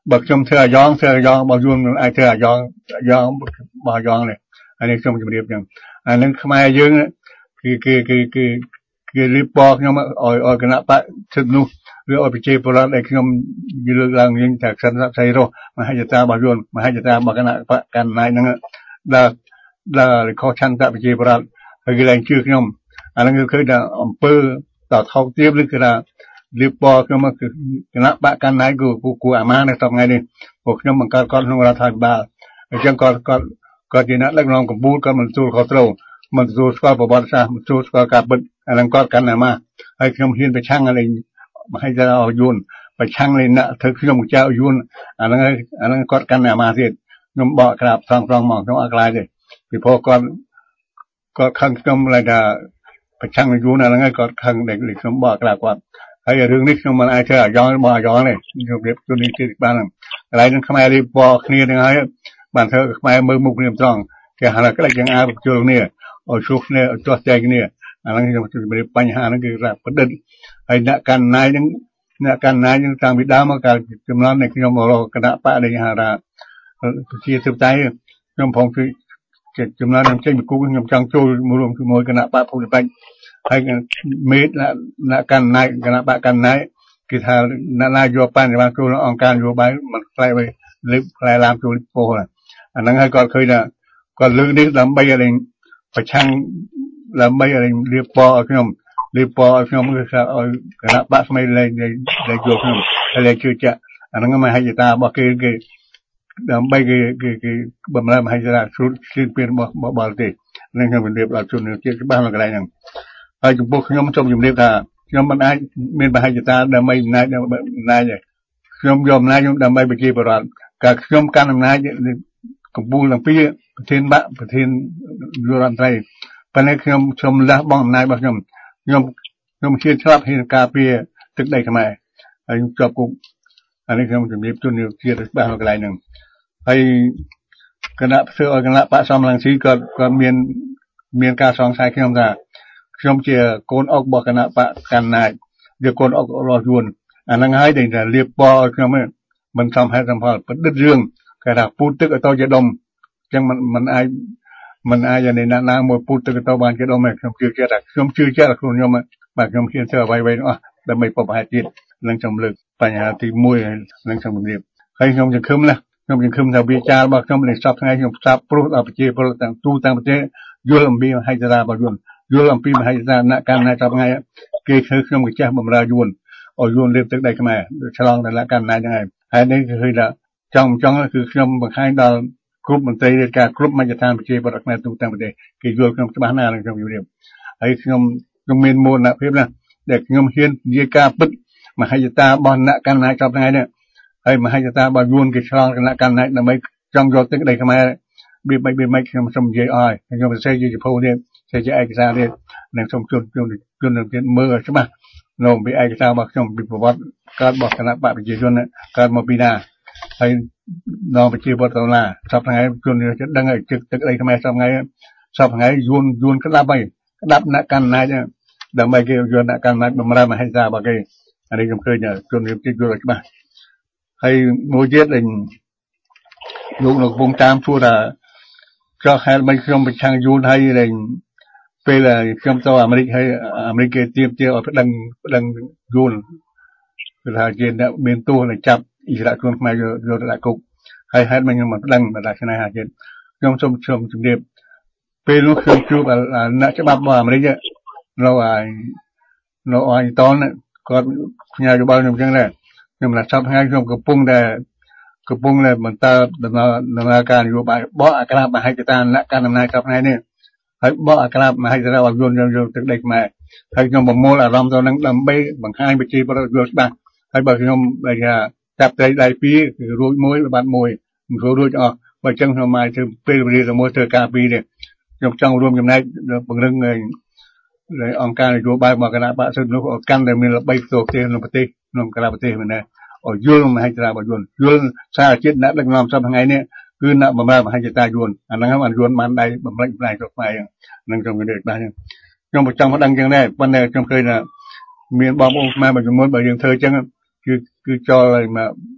បើខ្ញុំធ្វើអាយ៉ងធ្វើអាយ៉ងបើយួនមិនអាចធ្វើអាយ៉ងអាយ៉ងបើអាយ៉ងនេះអានេះខ្ញុំជម្រាបចឹងអានឹងខ្មែរយើងគឺគឺគឺគឺគឺរៀបបខ្ញុំឲ្យឲ្យគណៈបកសិទ្ធិនោះឬឲ្យប្រជាពលរដ្ឋដែលខ្ញុំលើកឡើងវិញថាសិនស្រីរស់មហិច្ឆតារបស់យួនមហិច្ឆតារបស់គណៈបកកណ្ដាលហ្នឹងដែលដែលខុសឆន្ទៈប្រជាពលរដ្ឋហើយគេឡើងជឿខ្ញុំអាហ្នឹងគឺឃើញថាអង្គើតថោកទាបឬគឺថារៀបបខ្ញុំគឺគណៈបកកណ្ដាលគឺគូអាម៉ានៅថ្ងៃនេះពួកខ្ញុំបង្កើតគាត់ក្នុងរដ្ឋាភិបាលអញ្ចឹងគាត់គាត់គាត់ជាអ្នកដឹកនាំកម្ពុជាគាត់មិនទទួលខុសត្រូវមិនទទួលស្គាល់ប្រវត្តិសាស្ត្រមិនទទួលស្គាល់ការពិតអាហ្នឹងគាត់កាន់អាម៉ាហើយខ្ញុំហ៊ានប្រឆាំងលេងមហិច្ឆតាអយួនប្រឆាំងលេងអ្នកធ្វើខ្ញុំចៅយួនអាហ្នឹងអាហ្នឹងគាត់កាន់អាម៉ាទៀតខ្ញុំបកក្រាបត្រង់ត្រង់មកខ្ញុំអត់ខ្លាចទេពីព្រោះគាត់គាត់ខឹងខ្ញុំឡើយថាប្រឆាំងយួនអាហ្នឹងគាត់ខឹងដែលខ្ញុំបកក្រាបគាត់ហើយរឿងនេះខ្ញុំមិនអាចធ្វើអាយ៉ងរបស់អាយ៉ងទេខ្ញុំរៀបជូននេះទៀតបានកន្លែងនឹងខ្មែររៀបបគ្នានឹងហើយបានធ្វើខ្មែរមើលមុខគ្នាត្រង់គេហៅថាក្តិចយ៉ាងអាបញ្ចូលគ្នាឲ្យជួបគ្នាឲ្យទាស់ចែកគ្នាអាហ្នឹងខ្ញុំជម្រាបបញ្ហាហ្នឹងគឺថាប្រឌិតហើយអ្នកកណ្ដាលហ្នឹងអ្នកកណ្ដាលហ្នឹងតាំងពីដើមមកកាលចំនួននៃខ្ញុំរកគណៈបកដែលហៅថាប្រជាធិបតេយ្យខ្ញុំផងគឺចំនួនខ្ញុំចេញពីគូខ្ញុំចង់ចូលរួមជាមួយគណៈបកភូមិបច្ចុប្បន្នហើយមេអ្នកកណ្ដាលគណៈបកកណ្ដាលគឺថាអ្នកណាយកបញ្ហាចូលអង្គការនយោបាយមិនខ្លាយវិញលើកខ្លាយឡើងចូលពោះអាហ្នឹងហើយគាត់ឃើញថាគាត់លើកនេះដើម្បីឲ្យប្រឆាំងដើម្បីឲ្យរៀបពណ៌ឲ្យខ្ញុំរៀបពណ៌ឲ្យខ្ញុំគឺថាឲ្យគណៈបកស្មីលែងលែងយកខ្ញុំហើយលែងជឿជាក់អាហ្នឹងមហិច្ឆតារបស់គេគេដើម្បីគេគេគេបំរើមហិច្ឆតាស្រួលស្លៀនពៀនរបស់បរទេសនឹងខ្ញុំរៀបដល់ជនជាតិច្បាស់នៅកន្លែងហ្នឹងហើយចំពោះខ្ញុំសូមជម្រាបថាខ្ញុំមិនអាចមានមហិច្ឆតាដើម្បីអំណាចអំណាចខ្ញុំយកអំណាចខ្ញុំដើម្បីប្រជាពលរដ្ឋកាលខ្ញុំកាន់អំណាចកម្ពុជាទាំងពីរប្រធានបកប្រធានយុរដ្ឋមន្ត្រីប៉ុន្តែខ្ញុំខ្ញុំលះបង់អំណាចរបស់ខ្ញុំខ្ញុំខ្ញុំជឿឆ្លាប់ហ៊ានការពារទឹកដីខ្មែរហើយជាប់គុកអានេះខ្ញុំជំរាបជូនយុទ្ធជាតិច្បាស់នៅកន្លែងហ្នឹងហើយគណៈផ្ទើឲ្យគណៈបកសំរងស៊ីក៏ក៏មានមានការសង្ស័យខ្ញុំថាខ្ញុំជាកូនអុករបស់គណៈបកកណ្ដាលជាកូនអុករបស់យួនអាហ្នឹងហើយដែលថាលៀបពណ៌ឲ្យខ្ញុំមិនសមហេតុសមផលប្រឌិតរឿងគេថាពូតទឹកឲ្យតជាដុំអញ្ចឹងមិនមិនអាចមិនអាចនៃណាណាមួយពូតទឹកទៅបានជាដុំទេខ្ញុំជឿជាក់ថាខ្ញុំជឿជាក់ខ្លួនខ្ញុំបាទខ្ញុំហ៊ានធ្វើអ្វីៗទាំងអស់ដើម្បីបបផែជាតិនឹងខ្ញុំលើកបញ្ហាទីមួយនឹងខ្ញុំជំរាបហើយខ្ញុំសង្ឃឹមណាខ្ញុំសង្ឃឹមថាវាចារបស់ខ្ញុំនឹងសពថ្ងៃខ្ញុំផ្សាប់ព្រោះដល់ប្រជាពលរដ្ឋទាំងទូទាំងប្រទេសយល់អំពីមហិច្ឆតារបស់យួនយល់អំពីមហិច្ឆតាអ្នកកាន់ណែសពថ្ងៃគេធ្វើខ្ញុំកញ្ចេះបំរើយួនឲ្យយួនលេបទឹកដីខ្មែរឆ្លងដល់អ្នកកាន់ណែហ្នឹងហើយហើយនេះគឺឃើញថាចង់ចង់គឺខ្ញុំបង្ហាញដល់គ្រប់មន្ត្រីរាជការគ្រប់មជ្ឈដ្ឋានប្រជាពលរដ្ឋខ្មែរទូទាំងប្រទេសគេយល់ខ្ញុំច្បាស់ណាស់នឹងខ្ញុំជម្រាបហើយខ្ញុំខ្ញុំមានមោទនភាពណាស់ដែលខ្ញុំហ៊ាននិយាយការពិតមហិច្ឆតារបស់អ្នកកាន់ណែសពថ្ងៃនេះហើយមហិច្ឆតារបស់យួនគេឆ្លងគណៈកាន់ណែដើម្បីចង់យកទឹកដីខ្មែរវាមិនវាមិនខ្ញុំសូមនិយាយអស់ខ្ញុំសរសេរជាចំពោះនេះសរសេរជាឯកសារនេះនឹងសូមជូនជូនជូននឹងមើលច្បាស់នៅពីឯកសាររបស់ខ្ញុំពីប្រវត្តិកើតរបស់គណៈបកប្រជាជនកើតមកពីណាហើយដល់ប្រជាពលរដ្ឋដុល្លារសពថ្ងៃជនចិត្តដឹងឲ្យទឹកទឹកដីខ្មែរសពថ្ងៃសពថ្ងៃយួនយួនក្តាប់ហើយក្តាប់អ្នកកាន់ណែសដើម្បីគេយកអ្នកកាន់ណែសបំរើមហិច្ឆតារបស់គេអានេះខ្ញុំឃើញជនរៀបជិះយល់ច្បាស់ហើយមួយទៀតដែលលោកនៅកំពុងតាមសួរថាចោះហេតុមិនខ្ញុំប្រឆាំងយួនហើយដែលពេលខ្ញុំទៅអាមេរិកហើយអាមេរិកគេទាមទារឲ្យប្តឹងប្តឹងយួនគឺថាជាអ្នកមានទោសដែលចាប់អ៊ីស្រាអែលខ្លួនខ្មែរយកទៅដាក់គុកហើយហេតុមិនខ្ញុំមិនប្តឹងបណ្ដាឆ្នៃហាជាតិខ្ញុំសូមជម្រាបពេលនោះខ្ញុំជួបអ្នកច្បាប់របស់អាមេរិកនៅហើយនៅអ៊ីតនគាត់ផ្ញើយោបល់ខ្ញុំចឹងដែរខ្ញុំថាសប្តាហ៍ថ្ងៃខ្ញុំកំពុងតែកំពុងតែបន្តដំណើរដំណើរការនយោបាយបកអាក្រាបមហិច្ឆតាអ្នកកាន់អំណាចសប្តាហ៍ថ្ងៃនេះហើយបកអាក្រាបមហិច្ឆតារបស់យួនយកទឹកដីខ្មែរហើយខ្ញុំប្រមូលអារម្មណ៍ទៅនឹងដើម្បីបង្ហាញប្រជាពលរដ្ឋយល់ច្បាស់ហើយបើខ្ញុំដែលថាចាប់ត្រីដៃពីរគឺរួចមួយបាត់មួយមិនរួចអស់បើអញ្ចឹងខ្ញុំមកធ្វើពេលវេលាទៅមួយធ្វើការពីរនេះខ្ញុំចង់រួមចំណែកពង្រឹងអង្គការនយោបាយរបស់គណៈបក្សសិទ្ធិនោះឲ្យកាន់តែមានល្បីផ្ទាល់ទេក្នុងប្រទេសក្នុងក្រៅប្រទេសមែនទេឲ្យយល់មហិច្ឆតារបស់យួនយល់សារជាតិអ្នកដឹកនាំសពថ្ងៃនេះគឺអ្នកបម្រើមហិច្ឆតាយួនអាហ្នឹងហើយយួនបានដៃបំផ្លិចផ្លាញស្រុកខ្មែរហ្នឹងខ្ញុំនិយាយច្បាស់ខ្ញុំមិនចង់ប្តឹងចឹងដែរប៉ុន្តែខ្ញុំឃើញថាមានបងប្អូនខ្មែរមួយចំនួនបើយើងធ្វើចឹងគឺគឺចោលឲ្យមក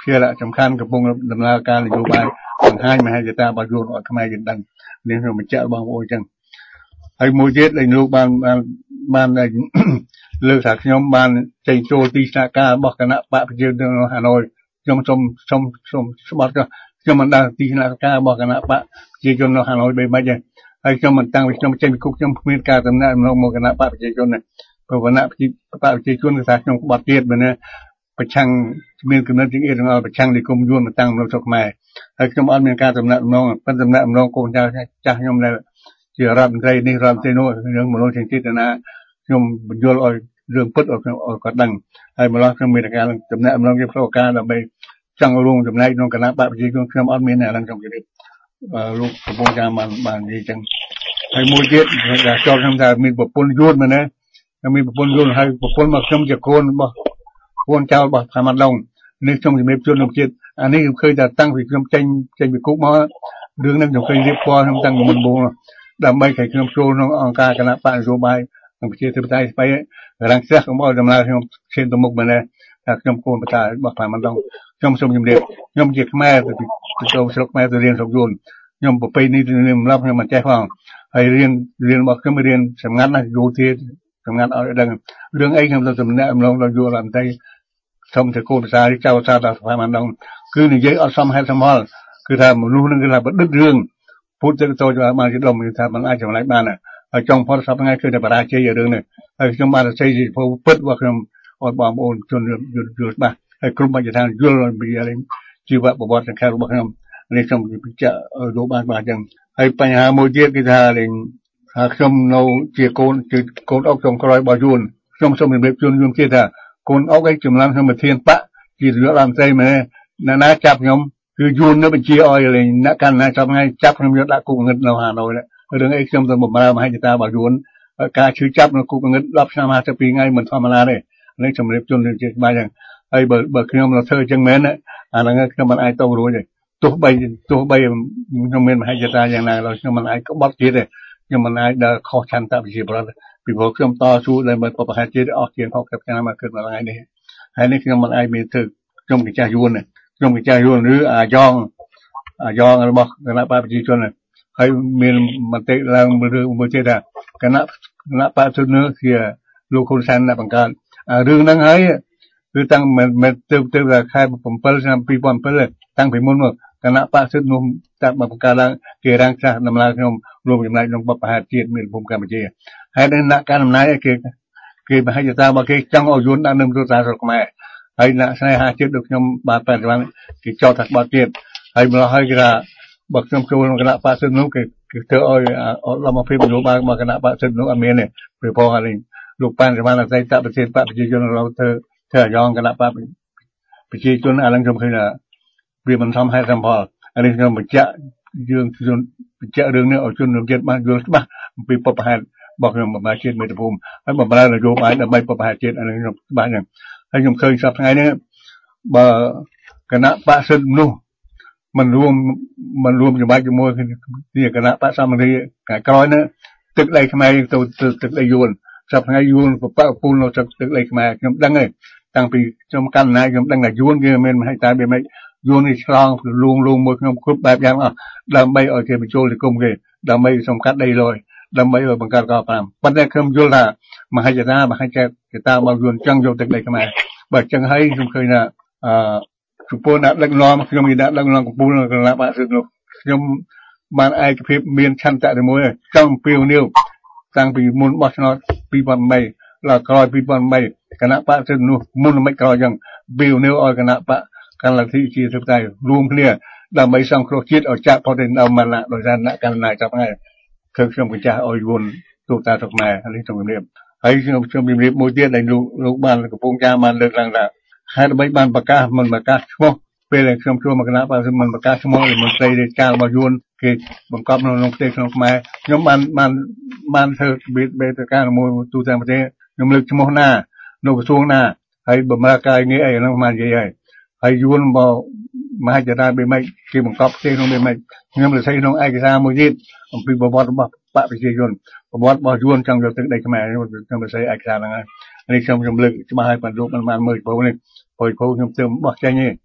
ភារៈសំខាន់កំពុងដំណើរការនយោបាយបង្ហាញមហិច្ឆតារបស់យួនឲ្យខ្មែរយើងដឹងនេះខ្ញុំបញ្ជាក់បងប្អូនអញ្ចឹងហើយមួយទៀតដែលលោកបានបានបានលើកថាខ្ញុំបានចេញចូលទីស្នាក់ការរបស់គណៈបកប្រជាជននៅហាណូយខ្ញុំសូមសូមសូមស្បត់ខ្ញុំមិនដឹងទីស្នាក់ការរបស់គណៈបកប្រជាជននៅហាណូយបីមិនទេហើយខ្ញុំមិនតាំងពីខ្ញុំចេញពីគុកខ្ញុំគ្មានការតំណាក់មកមកគណៈបកប្រជាជនទេព្រោះគណៈបកប្រជាជនគឺថាខ្ញុំក្បត់ទៀតមែនទេប្រឆាំងមានគំនិតជាអៀទាំងអល់ប្រឆាំងនិគមយួនមកតាំងនៅស្រុកខ្មែរហើយខ្ញុំអត់មានការតំណាក់មកប៉ុន្តែតំណាក់មកកូនចៅចាស់ខ្ញុំដែលជារដ្ឋមន្ត្រីនេះរដ្ឋមន្ត្រីនោះរឿងមនុស្សជាទីណាខ្ញុំបញ្យល់ឲ្យរឿងពិតឲ្យគាត់ដឹងហើយម្ល៉េះខ្ញុំមានការតំណាក់មកជាផ្លូវការដើម្បីចង់រួមចំណែកក្នុងគណៈបកប្រជាជនខ្ញុំអត់មានអាហ្នឹងខ្ញុំជម្រាបលោកកំពុងតាមបានបាននិយាយចឹងហើយមួយទៀតគេចោទខ្ញុំថាមានប្រពន្ធយួនមែនទេមានប្រពន្ធយួនហើយប្រពន្ធមកខ្ញុំជាកូនរបស់កូនចៅរបស់ថាម៉ាត់ឡុងនេះខ្ញុំជំរាបជូនលោកជាតិអានេះខ្ញុំឃើញថាតាំងពីខ្ញុំចេញចេញពីគុកមករឿងហ្នឹងខ្ញុំឃើញរៀបពណ៌ខ្ញុំតាំងពីមុនបងដើម្បីឲ្យខ្ញុំចូលក្នុងអង្គការគណៈបកនយោបាយក្នុងប្រជាធិបតេយ្យស្បៃរាំងស្ទះកុំឲ្យដំណើរខ្ញុំឈានទៅមុខមែនទេថាខ្ញុំកូនបតារបស់ថាម៉ាត់ឡុងខ្ញុំសូមជម្រាបខ្ញុំជាខ្មែរទៅទៅស្រុកខ្មែរទៅរៀនស្រុកយួនខ្ញុំប្រពៃនេះរៀនម្ល៉េះខ្ញុំមិនចេះផងហើយរៀនរៀនរបស់ខ្ញុំរៀនសម្ងាត់ណាយោធាសម្ងាត់ឲ្យដឹងរឿងអីខ្ញុំទៅសំណាក់អំឡុងដល់យល់អត់ទេសូមទៅកូនភាសាចៅភាសាដល់ថាម៉ាត់ឡុងគឺនិយាយអត់សមហេតុសមផលគឺថាមនុស្សនឹងគឺថាបដិទ្ធរឿងពុទ្ធទៅទៅបានជាដុំគឺថាមិនអាចចម្លែកបានហើយចង់ផុតសពថ្ងៃគឺតែបរាជ័យរឿងនេះហើយខ្ញុំបានជ័យជាពិតរបស់ខ្ញុំអត់បងប្អូនជនយល់យល់ច្បាស់ហើយគ្រប់បញ្ជាឋានយល់ពីជីវប្រវត្តិសង្ខេបរបស់ខ្ញុំនេះខ្ញុំពិចារណាលោកបានបានអញ្ចឹងហើយបញ្ហាមួយទៀតគឺថាថាខ្ញុំនៅជាកូនជាកូនអុកចុងក្រោយរបស់យួនខ្ញុំសូមជម្រាបជូនយួនទៀតថាកូនអុកឯងចម្លងខ្ញុំប្រធានបកជានាយករដ្ឋមន្ត្រីមែនណាណាចាប់ខ្ញុំគឺយួននៅបញ្ជាឲ្យអ្នកកាន់ណាចាប់ថ្ងៃចាប់ខ្ញុំយកដាក់គុកងឹតនៅហាណូយរឿងអីខ្ញុំទៅបម្រើមហិច្ឆតារបស់យួនការឈឺចាប់នៅគុកងឹតដប់ឆ្នាំហាសិបពីរថ្ងៃមិនធម្មតាទេនេះជំរាបជូនជាច្បាស់ចឹងហើយបើបើខ្ញុំនៅធ្វើចឹងមែនអាហ្នឹងខ្ញុំមិនអាចទៅរួចទេទោះបីទោះបីខ្ញុំមានមហិច្ឆតាយ៉ាងណាឡើយខ្ញុំមិនអាចក្បត់ទៀតទេខ្ញុំមិនអាចដើរខុសឆន្ទៈប្រជាប្រដ្ឋពីព្រោះខ្ញុំតស៊ូដើម្បីបបផាជាតិអស់ជាងហុកសិបឆ្នាំមកគិតមកថ្ងៃនេះហើយនេះខ្ញុំមិនអាចមានធ្វើខ្ញុំកញ្ចាស់យួនខ្ញុំកញ្ចាស់យួនឬអាយ៉ងអាយ៉ងរបស់គណៈបកប្រជាជនហើយមានមតិឡើងរឿងមួយទៀតថាគណៈគណៈបកជននោះជាលោកហ៊ុនសែនអ្នកបង្កើតរឿងហ្នឹងហើយគឺតាំងមិនទៅទៅខែbảyឆ្នាំពីរពាន់bảyតាំងពីមុនមកគណៈបកសិទ្ធិនោះតាំងបង្កើតឡើងគេរាំងខ្លះដំណើរខ្ញុំរួមចំណែកក្នុងបបផាជាតិមានភូមិកម្ពុជាហើយអ្នកការអំណាចគេគេមហិច្ឆតារបស់គេចង់ឲ្យយួនដាក់នឹងរដ្ឋាភិបាលខ្មែរហើយអ្នកស្នេហាជាតិដូចខ្ញុំបាទបច្ចុប្បន្នគេចោទថាក្បត់ទៀតហើយម្ល៉េះហើយគេថាបើខ្ញុំចូលក្នុងគណៈបកសិទ្ធិនោះគេគេធ្វើឲ្យលំអភិបនយោបាយរបស់គណៈបកសិទ្ធិនោះអត់មានទេពីព្រោះហើយលោកប៉ាន់សមត្ថអតីតប្រធានបកប្រជាជនเราធ្វើធ្វើអាយ៉ងគណៈបកប្រជាជនឥឡូវខ្ញុំឃើញថាវាមិនសមហេតុសមផលអានេះខ្ញុំបញ្ជាក់យើងបញ្ជាក់រឿងនេះឲ្យជនជាតិបានយល់ច្បាស់អំពីបបផារបស់ខ្ញុំបម្រើជាតិមេត្តាភូមិហើយបម្រើនយោបាយដើម្បីបបផាជាតិអានេះខ្ញុំច្បាស់ចឹងហើយខ្ញុំឃើញសប្តាហ៍ថ្ងៃនេះបើគណៈបកសិទ្ធិនោះមិនរួមមិនរួមចំណែកជាមួយគ្នាគណៈបកសមត្ថកិច្ចក្រោយនេះទឹកដីខ្មែរទៅទឹកដីយួនសប្តាហ៍ថ្ងៃយួនបបពូលនៅទឹកដីខ្មែរខ្ញុំដឹងហើយតាំងពីខ្ញុំកាន់អំណាចខ្ញុំដឹងថាយួនគេមានមហិច្ឆតាវាមិនយួននេះឆ្លងលួងលួងមួយខ្ញុំគ្រប់បែបយ៉ាងអស់ដើម្បីឲ្យគេបញ្ចូលនិគមគេដើម្បីសំកាត់ដីលយដើម្បីឲ្យបង្កើតក5ប៉ុន្តែខ្ញុំយល់ថាមហិច្ឆតាមហិច្ឆតារបស់យួនចង់យកទឹកដីខ្មែរបើចឹងហើយខ្ញុំឃើញថាអឺចំពោះអ្នកដឹកនាំខ្ញុំមានអ្នកដឹកនាំកម្ពុជាគណៈបកសិទ្ធិនោះខ្ញុំបានឯកភាពមានឆន្ទៈតែមួយចង់ពីវនីវតាំងពីមុនបោះឆ្នោតពីរពាន់támដល់ក្រោយពីរពាន់támគណៈបកសិទ្ធិនោះមុនមិនក្រោយចឹងពីវនីវឲ្យគណៈបកកណ្ដាលទីជាធិបតេយ្យរួមគ្នាដើម្បីសង្គ្រោះជាតិឲ្យចាក់ផុតពីអំណាចដោយសារអ្នកកណ្ដាលចាប់ថ្ងៃគឺខ្ញុំបញ្ជាក់ឲ្យយួនទូតាស្រុកខ្មែរនេះខ្ញុំជំរាបហើយខ្ញុំខ្ញុំជំរាបមួយទៀតដែលលោកលោកបានកំពុងតាមបានលើកឡើងថាហេតុអ្វីបានប្រកាសមិនប្រកាសឈ្មោះពេលដែលខ្ញុំចូលមកគណៈបកមិនប្រកាសឈ្មោះមន្ត្រីរាជការរបស់យួនគេបង្កប់នៅក្នុងប្រទេសក្នុងខ្មែរខ្ញុំបានបានបានធ្វើបេតការមួយទូទាំងប្រទេសខ្ញុំលើកឈ្មោះណានៅក្រសួងណាហើយបម្រើការងារអីហ្នឹងបាននិយាយហើយហើយយួនមកមហិច្ឆតាបែបម៉េចគេបង្កប់ប្រទេសក្នុងបែបម៉េចខ្ញុំលើកក្នុងឯកសារមួយទៀតអំពីប្រវត្តិរបស់បកប្រជាជនប្រវត្តិរបស់យួនចង់យកទឹកដីខ្មែរខ្ញុំលើកឯកសារហ្នឹងហើយនេះខ្ញុំខ្ញុំលើកច្បាស់ឲ្យបានលោកបានមើលព្រោះនេះព្រោះព្រោះខ្ញុំទើបបោះចេញទេ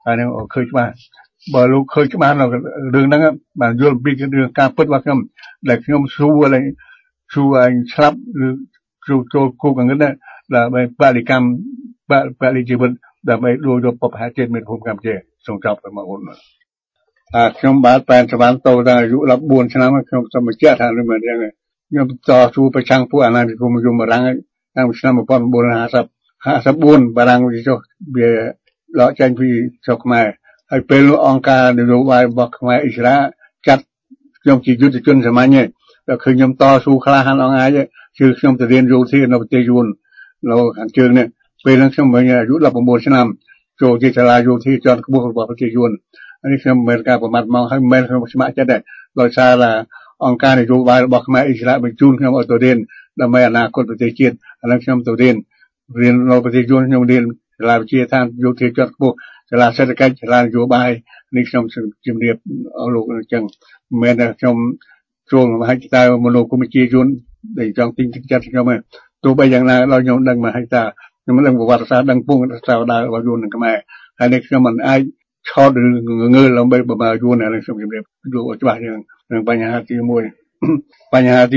ហើយនឹងឃើញច្បាស់បើលោកឃើញច្បាស់រឿងហ្នឹងបានយល់ពីរឿងការពិតរបស់ខ្ញុំដែលខ្ញុំស៊ូឲ្យស៊ូឲ្យស្លាប់ឬស៊ូចូលគុកហ្នឹងណាដើម្បីបដិកម្មបដិជីវិតដើម្បីដូចយកបព្វហេតុជាតិមានភូមិកម្ពុជាសូមចប់ទៅមកហ្នឹងអាខ្ញុំបាទប៉ែនសវណ្ណតដល់អាយុដប់បួនឆ្នាំខ្ញុំសូមបញ្ជាក់ថានឹងមិនយ៉ាងខ្ញុំតស៊ូប្រឆាំងពួកអាណានិគមយមបារាំងតាំងពីឆ្នាំnineteen fifty-fourបារាំងវាចុះវាដកចេញពីស្រុកខ្មែរហើយពេលអង្គការនយោបាយរបស់ខ្មែរអ៊ីស្រាអែលចាត់ខ្ញុំជាយុទ្ធជនសាមញ្ញឯងដល់ឃើញខ្ញុំតស៊ូក្លាហានអង្អាចគឺខ្ញុំទៅរៀនយោធានៅប្រទេសយួននៅខាងជើងនេះពេលហ្នឹងខ្ញុំមានអាយុnineteenឆ្នាំចូលជាសាលាយោធាជាន់ខ្ពស់របស់ប្រទេសយួននេះខ្ញុំមិនការប្រមាថមកហើយមិនមែនខ្ញុំស្ម័គ្រចិត្តដែរដោយសារថាអង្គការនយោបាយរបស់ខ្មែរអ៊ីស្រាអែលបញ្ជូនខ្ញុំឲ្យទៅរៀនដើម្បីអនាគតប្រទេសជាតិឥឡូវខ្ញុំទៅរៀនរៀននៅប្រទេសយួនខ្ញុំរៀនសាលាវិទ្យាឋានយោធាជាន់ខ្ពស់សាលាសេដ្ឋកិច្ចសាលានយោបាយនេះខ្ញុំជំរាបអស់លោកអញ្ចឹងមិនមែនថាខ្ញុំចូលមហិច្ឆតាមនោគមវិជ្ជាយួនដែលចង់ទិញទឹកចិត្តខ្ញុំទេទោះបីយ៉ាងណាដល់ខ្ញុំដឹងមហិច្ឆតាខ្ញុំដឹងប្រវត្តិសាស្ត្រដឹងពងសាស្ត្រដល់របស់យួននិងខ្មែរហើយនេះខ្ញុំមិនអាចឆោតឬងើដើម្បីបបាយួនហើយខ្ញុំជំរាបលោកឲ្យច្បាស់យ៉ាងនឹងបញ្ហាទី1បញ្ហាទី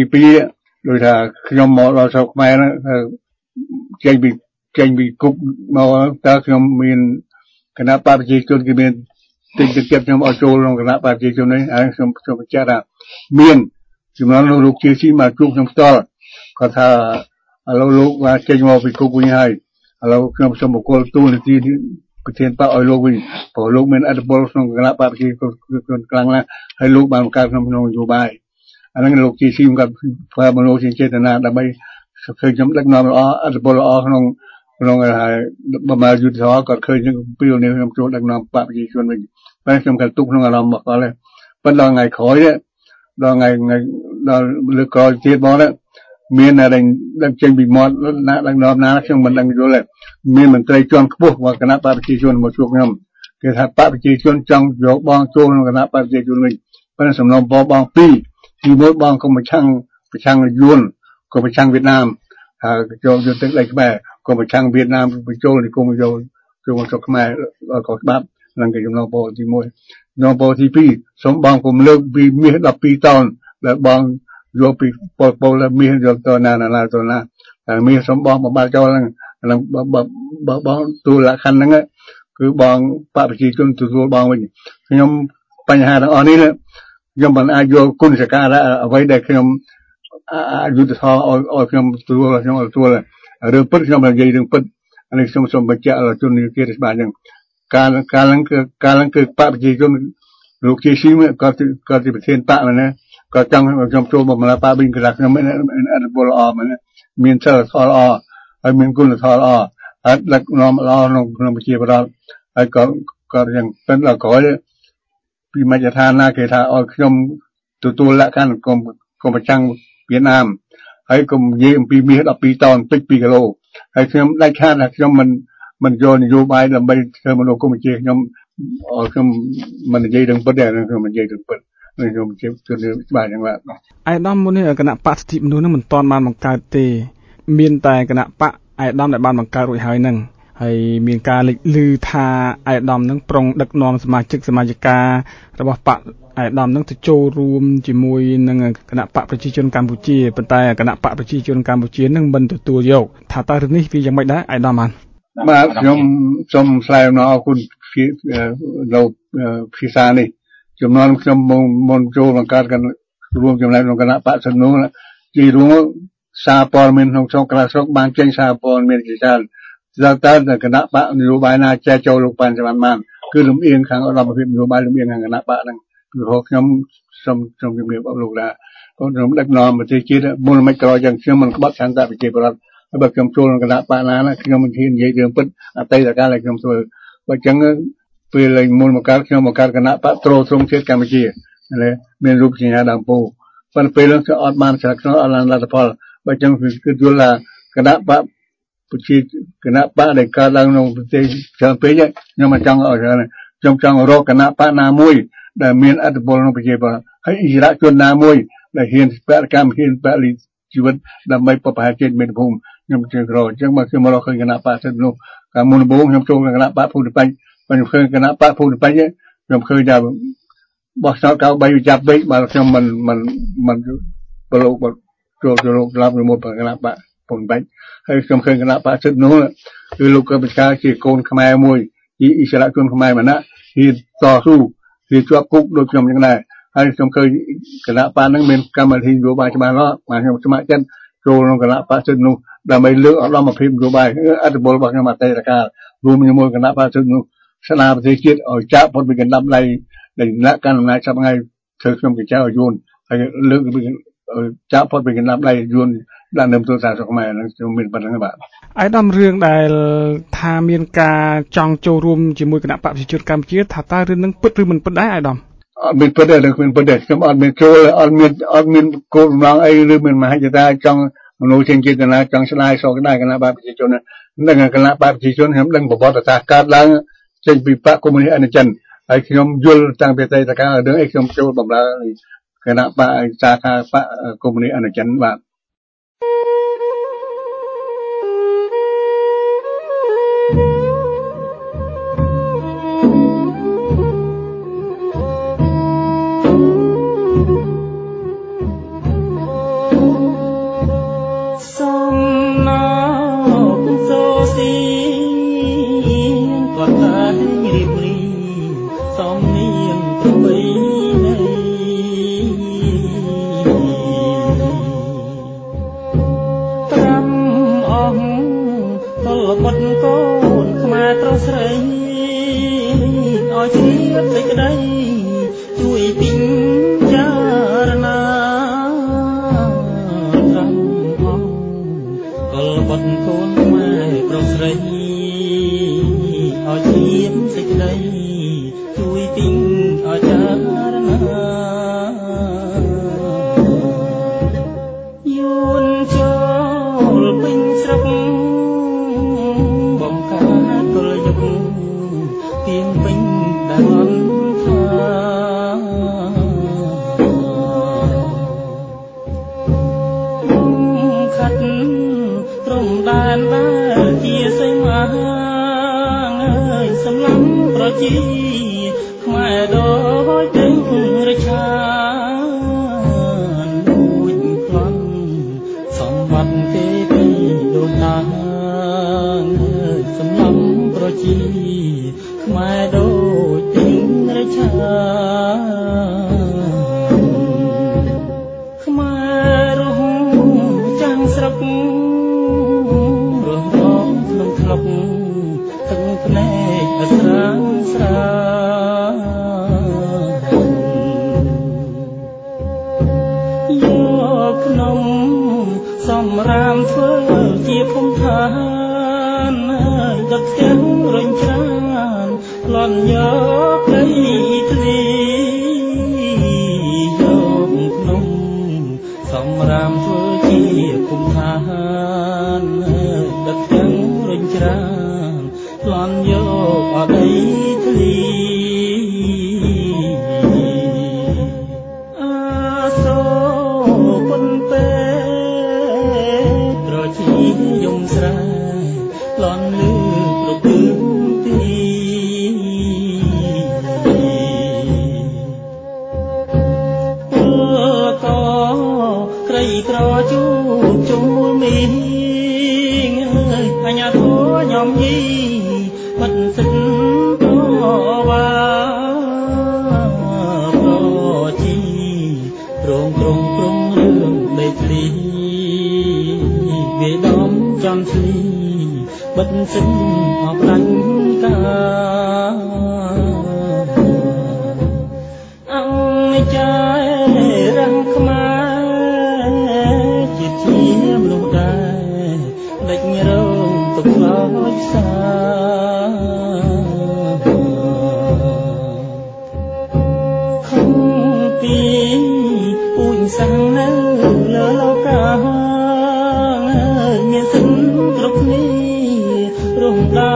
2ដោយថាខ្ញុំមកដល់ស្រុកខ្មែរហ្នឹងចេញពីចេញពីគុកមកតើខ្ញុំមានគណៈបព្វជិជនគេមានទិញទឹកចិត្តខ្ញុំឲ្យចូលក្នុងគណៈបព្វជិជននេះហើយខ្ញុំខ្ញុំបញ្ជាក់ថាមានជំនាន់លោកជាស៊ីមកជួបខ្ញុំផ្ទាល់គាត់ថាឥឡូវលោកបានចេញមកពីគុកវិញហើយឥឡូវខ្ញុំសូមបកគលទូនាទីប្រធានបកឲ្យលោកវិញព្រោះលោកមានអធិបុលក្នុងគណៈបព្វជិជនខ្លាំងណាស់ហើយលោកបានបង្កើតក្នុងនយោបាយអាហ្នឹងលោកជាស៊ីគាត់ប្រើមនោសញ្ចេតនាដើម្បីឃើញខ្ញុំដឹកនាំល្អអធិបុលល្អក្នុងក្នុងហើយបមាយុទ្ធធរគាត់ឃើញខ្ញុំពីនេះខ្ញុំចូលដឹកនាំបព្វជិជនវិញតែខ្ញុំក៏ទុកក្នុងអារម្មណ៍របស់គាត់ដែរប៉ុន្តែថ្ងៃក្រោយដល់ថ្ងៃថ្ងៃដល់លើក្រោយទៀតមកហ្នឹងមានតែដឹកចេញពីមាត់ណាដឹកនាំណាខ្ញុំមិនដឹងយល់ទេមានមន្ត្រីជាន់ខ្ពស់របស់គណៈបព្វជិជនមកជួបខ្ញុំគេថាបព្វជិជនចង់យកបងចូលក្នុងគណៈបព្វជិជនវិញប៉ុន្តែសំណុំពរបងពីរទីមួយបងកុំប្រឆាំងប្រឆាំងយួនកុំប្រឆាំងវៀតណាមហើយចូលយកទឹកដីខ្មែរកុំប្រឆាំងវៀតណាមបញ្ចូលនិគមយកចូលមកស្រុកខ្មែរដល់ខុសច្បាប់នឹងគេចំណងពរទីមួយចំណងពរទីពីរសូមបងកុំលើកពីមាសtwelveតោនដែលបងយកពីពលពលមាសយកទៅណាណាទៅណាហើយមាសសូមបងបំបត្តិចូលហ្នឹងហ្នឹងបងទូលលក្ខខណ្ឌហ្នឹងគឺបងបព្វជិជនទទួលបងវិញខ្ញុំបញ្ហាទាំងអស់នេះខ្ញុំមិនអាចយកគុណសក្ការៈអ្វីដែលខ្ញុំអយុត្តិធម៌ឲ្យឲ្យខ្ញុំទទួលខ្ញុំទទួលរឿងពិតខ្ញុំនិយាយរឿងពិតនេះខ្ញុំសូមបញ្ជាក់ឲ្យជននិយាយច្បាស់ហ្នឹងការការហ្នឹងគឺការហ្នឹងគឺបព្វជិជនលោកជាស៊ីគាត់គាត់ជាប្រធានបកណាគាត់ចង់ខ្ញុំចូលមកមឡាបវិញគឺថាខ្ញុំមានអធិបុលល្អមែនមានសិលធម៌ល្អហើយមានគុណធម៌ល្អហើយដឹកនាំល្អក្នុងក្នុងប្រជាប្រដ្ឋហើយក៏ក៏យ៉ាងប៉ិនដល់ក្រោយពីមជ្ឈដ្ឋានណាគេថាឲ្យខ្ញុំទទួលលក្ខខណ្ឌកុំកុំប្រចាំងវៀតណាមហើយកុំនិយាយអំពីមាសtwelveតោនពេជ្រtwoគីឡូហើយខ្ញុំដាច់ខាតថាខ្ញុំមិនមិនយកនយោបាយដើម្បីធ្វើមនោគមវិជ្ជាខ្ញុំឲ្យខ្ញុំមិននិយាយរឿងពិតទេខ្ញុំនិយាយរឿងពិតខ្ញុំជឿជឿច្បាស់យ៉ាងណាអាយដាមមុននេះគណៈបកសិទ្ធិមនុស្សនឹងមិនទាន់បានបង្កើតទេមានតែគណៈបកអាយដាមដែលបានបង្កើតរួចហើយហ្នឹងហើយមានការលេចឮថាអាយដាមនឹងប្រុងដឹកនាំសមាជិកសមាជិការបស់បកអាយដាមនឹងទៅចូលរួមជាមួយនឹងគណៈបកប្រជាជនកម្ពុជាប៉ុន្តែគណៈបកប្រជាជនកម្ពុជានឹងមិនទទួលយកថាតើរឿងនេះវាយ៉ាងម៉េចដែរអាយដាមបានបាទខ្ញុំសូមថ្លែងអំណរអគុណលោកភាសានេះចំនួនខ្ញុំមុនចូលបង្កើតกันរួមចំណែកក្នុងគណៈបកសនុជារួមសារព័ត៌មានក្នុងស្រុកក្រៅស្រុកបានចេញសារព័ត៌មានជាច្រើនតើតើគណៈបកនយោបាយណាចែកចូលលោកប៉ែនសវណ្ណបានគឺលំអៀងខាងឧត្តមភាពនយោបាយលំអៀងខាងគណៈបកហ្នឹងពីព្រោះខ្ញុំសូមសូមជំរាបអរលោកថាខ្ញុំដឹកនាំប្រទេសជាតិមុនមិនក្រោយយ៉ាងខ្ញុំមិនក្បត់ឆន្ទៈប្រជាពលរដ្ឋហើយបើខ្ញុំចូលក្នុងគណៈបកណាខ្ញុំមិនហ៊ាននិយាយរឿងពិតអតីតកាលដែលខ្ញុំធ្វើបើអញ្ចឹងពេលលេងមុនមកកើតខ្ញុំមកកើតគណៈបកត្រូត្រង់ជាតិកម្ពុជាមានរូបសញ្ញាដើមពោប៉ុន្តែពេលនោះខ្ញុំអត់បានស្រាក់ខ្ញុំអត់បានលទ្ធផលបើអញ្ចឹងគឺយល់ថាគណៈបកប្រជាគណៈបកដែលកើតឡើងក្នុងប្រទេសច្រើនពេកខ្ញុំមិនចង់ឲ្យខ្ញុំចង់រកគណៈបកណាមួយដែលមានអធិបុលក្នុងប្រជាពលរដ្ឋហើយអិសរាជជនណាមួយដែលហ៊ានបដកម្មហ៊ានបរិជីវិតដើម្បីបព្វហេតុជាតិមេភូមិខ្ញុំជឿរកអញ្ចឹងមកខ្ញុំរកឃើញគណៈបកសិទ្ធិមនុស្សកាលមុនដំបូងខ្ញុំចូលគណៈបកភូមិបញ្ញខ្ញុំឃើញគណៈបកភូមិពេញខ្ញុំឃើញថាបោះឆ្នោតកៅបីចាប់ពេកបើខ្ញុំមិនមិនមិនប្រឡូកចូលចូលក្លាប់មួយគណៈបកភូមិពេញហើយខ្ញុំឃើញគណៈបកសិទ្ធិនោះគឺលោកកបិការជាកូនខ្មែរមួយជាអិសរាជជនខ្មែរម្នាក់ហ៊ានតស៊ូហ៊ានជាប់គុកដូចខ្ញុំយ៉ាងដែរហើយខ្ញុំឃើញគណៈបកហ្នឹងមានកម្មវិធីនយោបាយច្បាស់លាស់បាទខ្ញុំស្ម័គ្រចិត្តចូលក្នុងគណៈបកសិទ្ធិនោះដើម្បីលើកឧត្តមភាពនយោបាយអត្ថប្រយោជន៍របស់ខ្ញុំអតីតកាលរួមជាមួយគណៈបកសិទ្ធិនោះស្ដារប្រទេសជាតិឲ្យចាក់ផុតពីកណ្ដាប់ដៃដែលលក្ខកាន់អំណាចចាប់ថ្ងៃធ្វើខ្ញុំកញ្ចៅឲ្យយួនហើយលើកចាក់ផុតពីកណ្ដាប់ដៃយួនដាក់នៅទូរស័ព្ទខ្មែរហ្នឹងខ្ញុំមានប៉ុណ្្នឹងបាទអាយដាមរឿងដែលថាមានការចង់ចូលរួមជាមួយគណៈបកប្រជាជនកម្ពុជាថាតើរឿងនឹងពិតឬមិនពិតដែរអាយដាមអត់មានពិតទេគ្មានពិតទេខ្ញុំអត់មានចូលអត់មានអត់មានគោលបំណងអីឬមានមហិច្ឆតាចង់មនោចេតនាចង់ស្ដាយសោកដែរគណៈបកប្រជាជននឹងគណៈបកប្រជាជនខ្ញុំដឹងប្រវត្តិសាស្ត្រកើតឡើងចេញពីបកកុម្មុយនីសអនុចិនហើយខ្ញុំយល់តាំងពីតែតកាលរឿងអីខ្ញុំចូលបម្រើគណៈបកសាខាបកកុម្មុយនីសអនុចិនបាទរំដា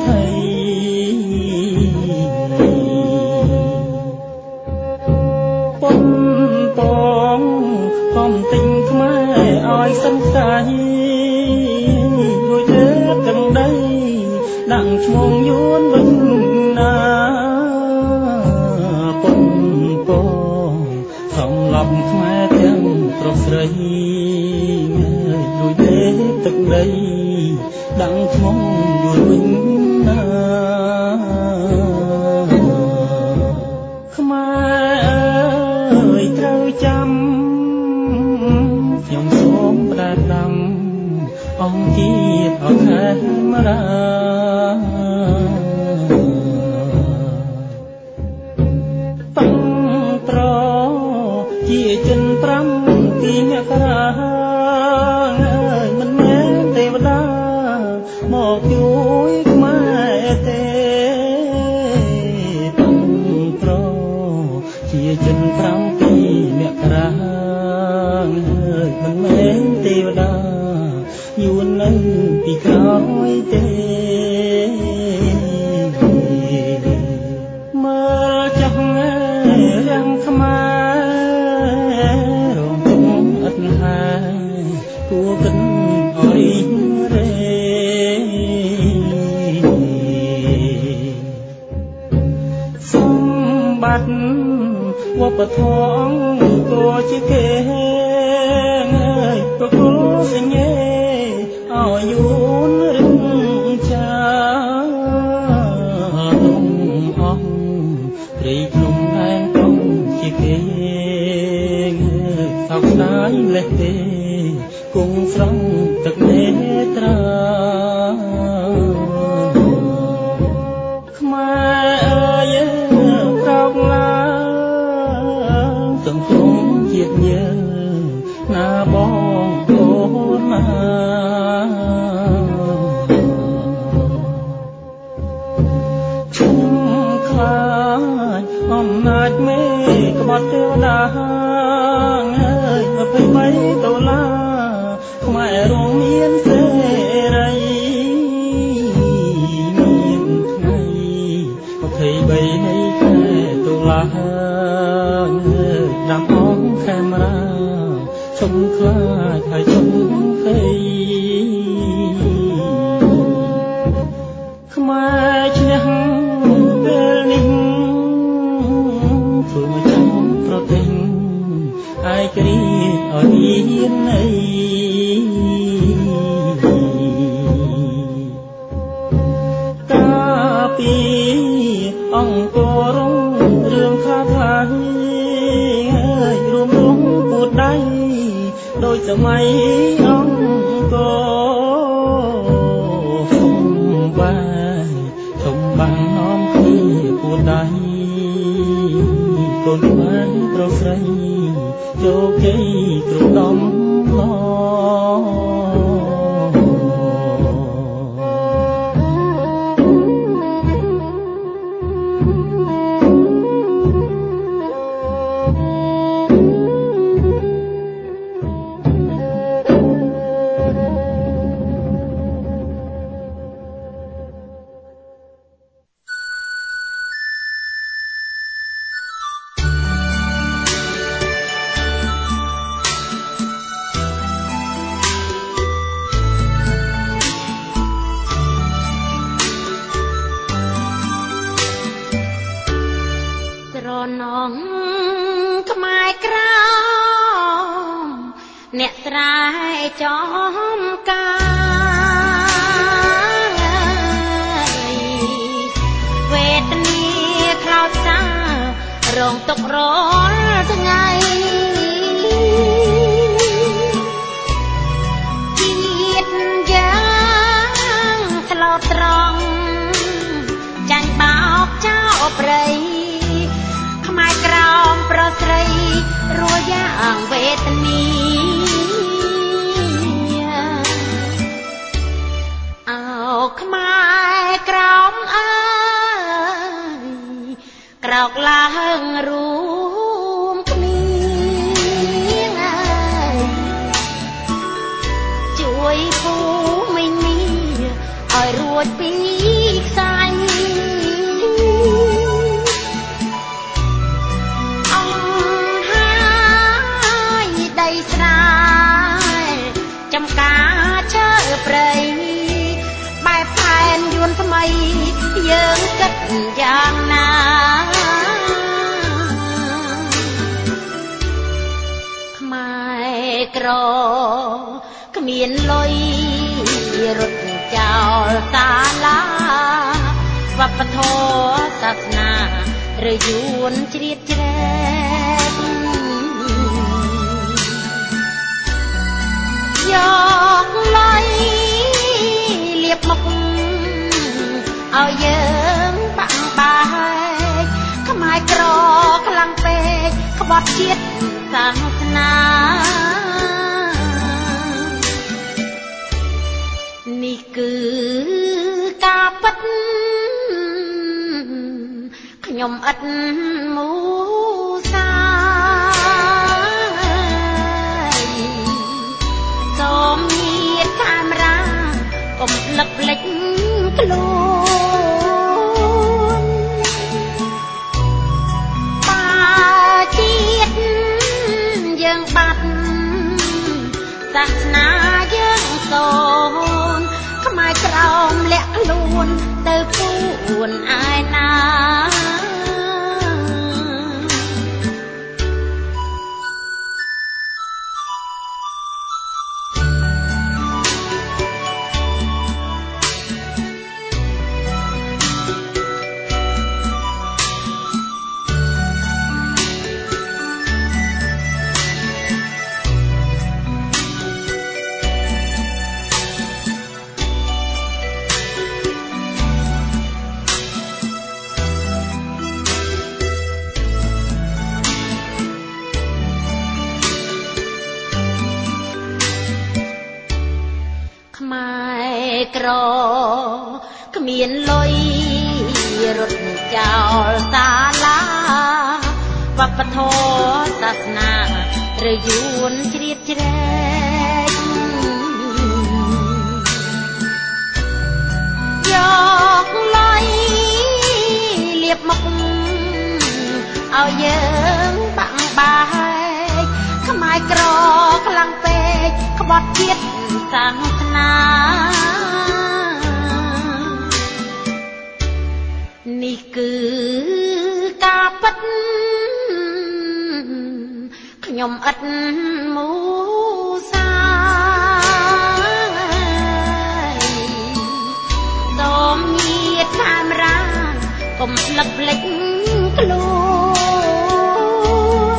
ថៃប៉ុនពងខំទិញខ្មែរឲ្យសឹងស្ដាយរួចទេទាំងដីដាក់ឈ្មោះយួនវិញណាប៉ុនពងសម្លាប់ខ្មែរទាំងប្រុសស្រីរួចទេទឹកដីដាក់ឈ្មោះយួនវិញណាខ្មែរអើយត្រូវចាំខ្ញុំសូមផ្ដាំដាំអង្គជាតិអត់ខែមរាតាំងប្រជាចិនប្រាំទីមករាអើយមិនមែនទេវតាមកជួយខ្មែរទេតាំងប្រជាចិនប្រាំទីមករាអើយមិនមែនទេវតាយួននៅពីក្រោយទេមើលចាស់រាំងខ្មែររងទុំអត់ហើយគួរគិនអរិយរេសម្បត្តិវប្បធម៌ក៏ជាគេប្រគល់សញ្ញេឲ្យយួនរឹងចាទុំអស់ព្រៃភ្នំដែនកំជាគេសោកស្ដាយលេះទេគង់ស្រង់ទឹកនេត្រាខ្មែរអើយក្រោកឡើងទាំងទ្រង់ជាតិយើងណាបងអូនណាឈុំខ្លាចអំណាចមេក្បត់ទេវតាអើយម្ភៃបីដុល្លារខ្មែររងមានសេរីមានថ្ងៃម្ភៃបីនៃខែតុលាអើយដាំអង្គខេមរាឈុំខ្លាចហើយឈុំភ័យខ្មែរឈ្នះពេលនេះធ្វើមកចាំប្រទេសឯករាជ្យឲ្យមានន័យកាពីអង្គរងរឿងខ្លះខ្លះហើយរួមរងពួតដៃដោយសម័យអង្គរធំបាយធំបាំងនាំគ្នាពួតដៃកូនខ្មែរប្រុសស្រីជោគជ័យគ្រប់ដំណអ្នកត្រែចំការវេទនាខ្លោចសារងទុករលថ្ងៃជាតិយ៉ាងធ្លោតត្រង់ចាញ់បោកចោលព្រៃខ្មែរក្រោមប្រុសស្រីរួចយ៉ាងវេទនាខ្មែរក្រោមអើយក្រោកឡើងរួមគ្នាអើយជួយពូមីងនេះឲ្យរួចពីខ្សយើងគិតយ៉ាងណាខ្មែរក្រគ្មានលុយរត់ចោលសាលាវប្បធម៌សាសនាឬយួនជ្រៀតជ្រែកយកលុយលៀបមុខឲ្យយើងបាក់បែកខ្មែរក្រខ្លាំងពេកក្បត់ជាតិសាសនានេះគឺការពិតខ្ញុំឥតមូសាសូមញាតកាមេរ៉ាកុំភ្លឹកភ្លេចខ្លួនបាជាតិយើងបាត់សាសនាយើងសូនខ្មែរក្រោមលាក់ខ្លួនទៅពួនឯណាក្រគ្មានលុយរត់ចោលសាលាវប្បធម៌សាសនាឬយួនជ្រៀតជ្រែកយកលុយលៀបមុខឲ្យយើងបាក់បែកខ្មែរក្រខ្លាំងពេកក្បត់ជាតិសាសនានេះគឺការពិតខ្ញុំឥតមូសាសូមញាតកាមេរ៉ាកុំភ្លឹកភ្លេចខ្លួន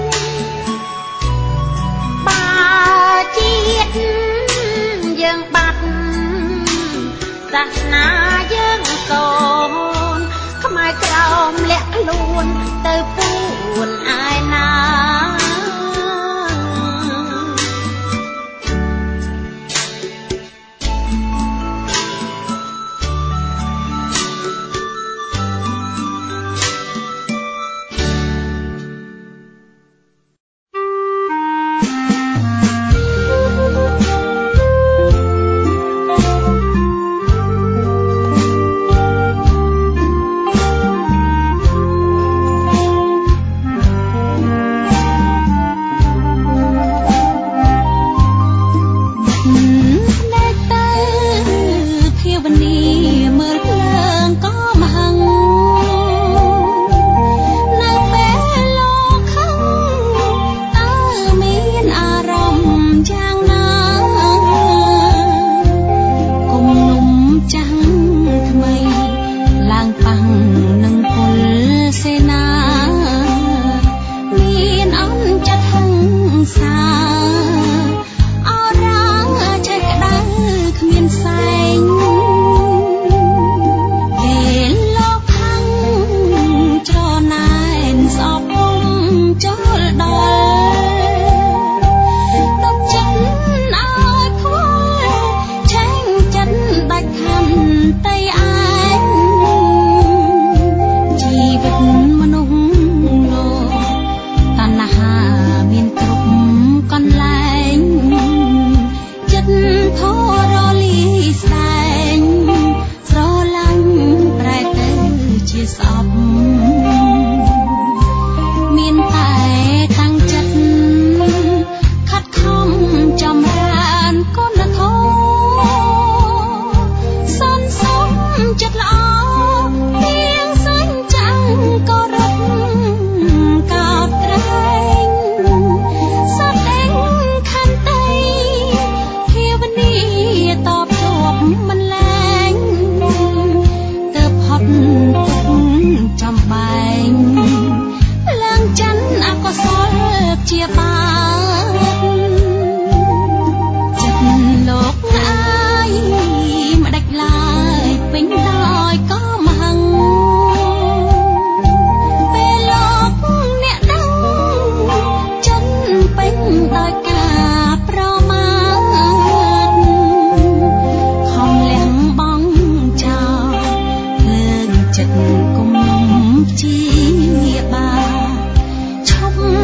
បាជាតិយើងបាត់សាសនាយើងសូនខ្មែរក្រោមលាក់ខ្លួនទៅពួនឯណា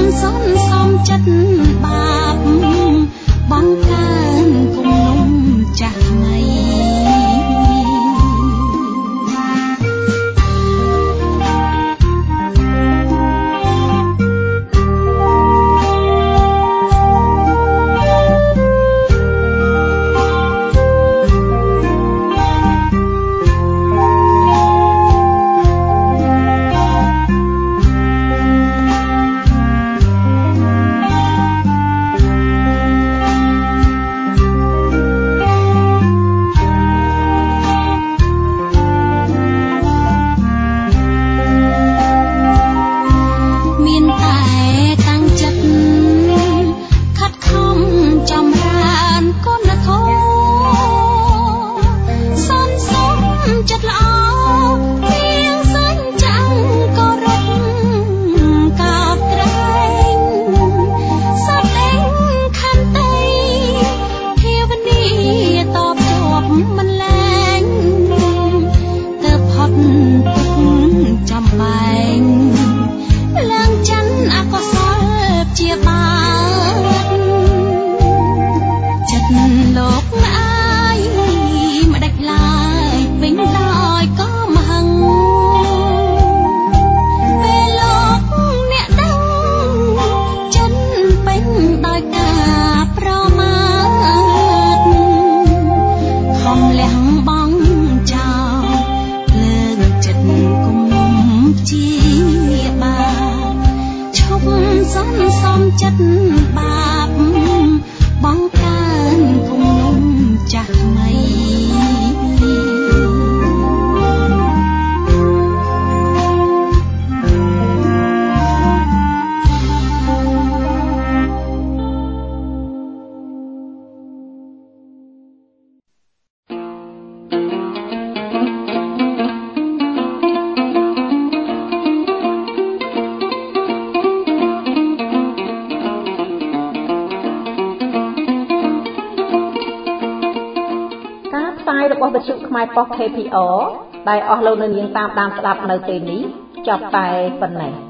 របស់វិទ្យុខ្មែរប៉ុស ខេ ភី អរ ដែលអស់លោកនៅនាងតាមដានស្ដាប់នៅពេលនេះចប់តែប៉ុណ្ណេះ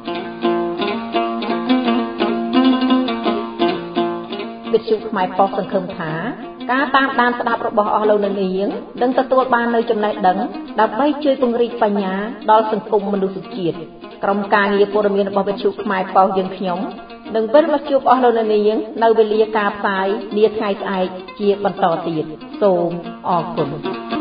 វិទ្យុខ្មែរប៉ុសសង្ឃឹមថាការតាមដានស្ដាប់របស់អស់លោកនៅនាងនឹងទទួលបាននូវចំណេះដឹងដើម្បីជួយពង្រីកបញ្ញាដល់សង្គមមនុស្សជាតិក្រុមការងារព័ត៌មានរបស់វិទ្យុខ្មែរប៉ុសយើងខ្ញុំនឹងវិលមកជួបអស់លោកនៅនាងនៅវេលាការផ្សាយនាថ្ងៃស្អែកជាបន្តទៀតសូមអរគុណ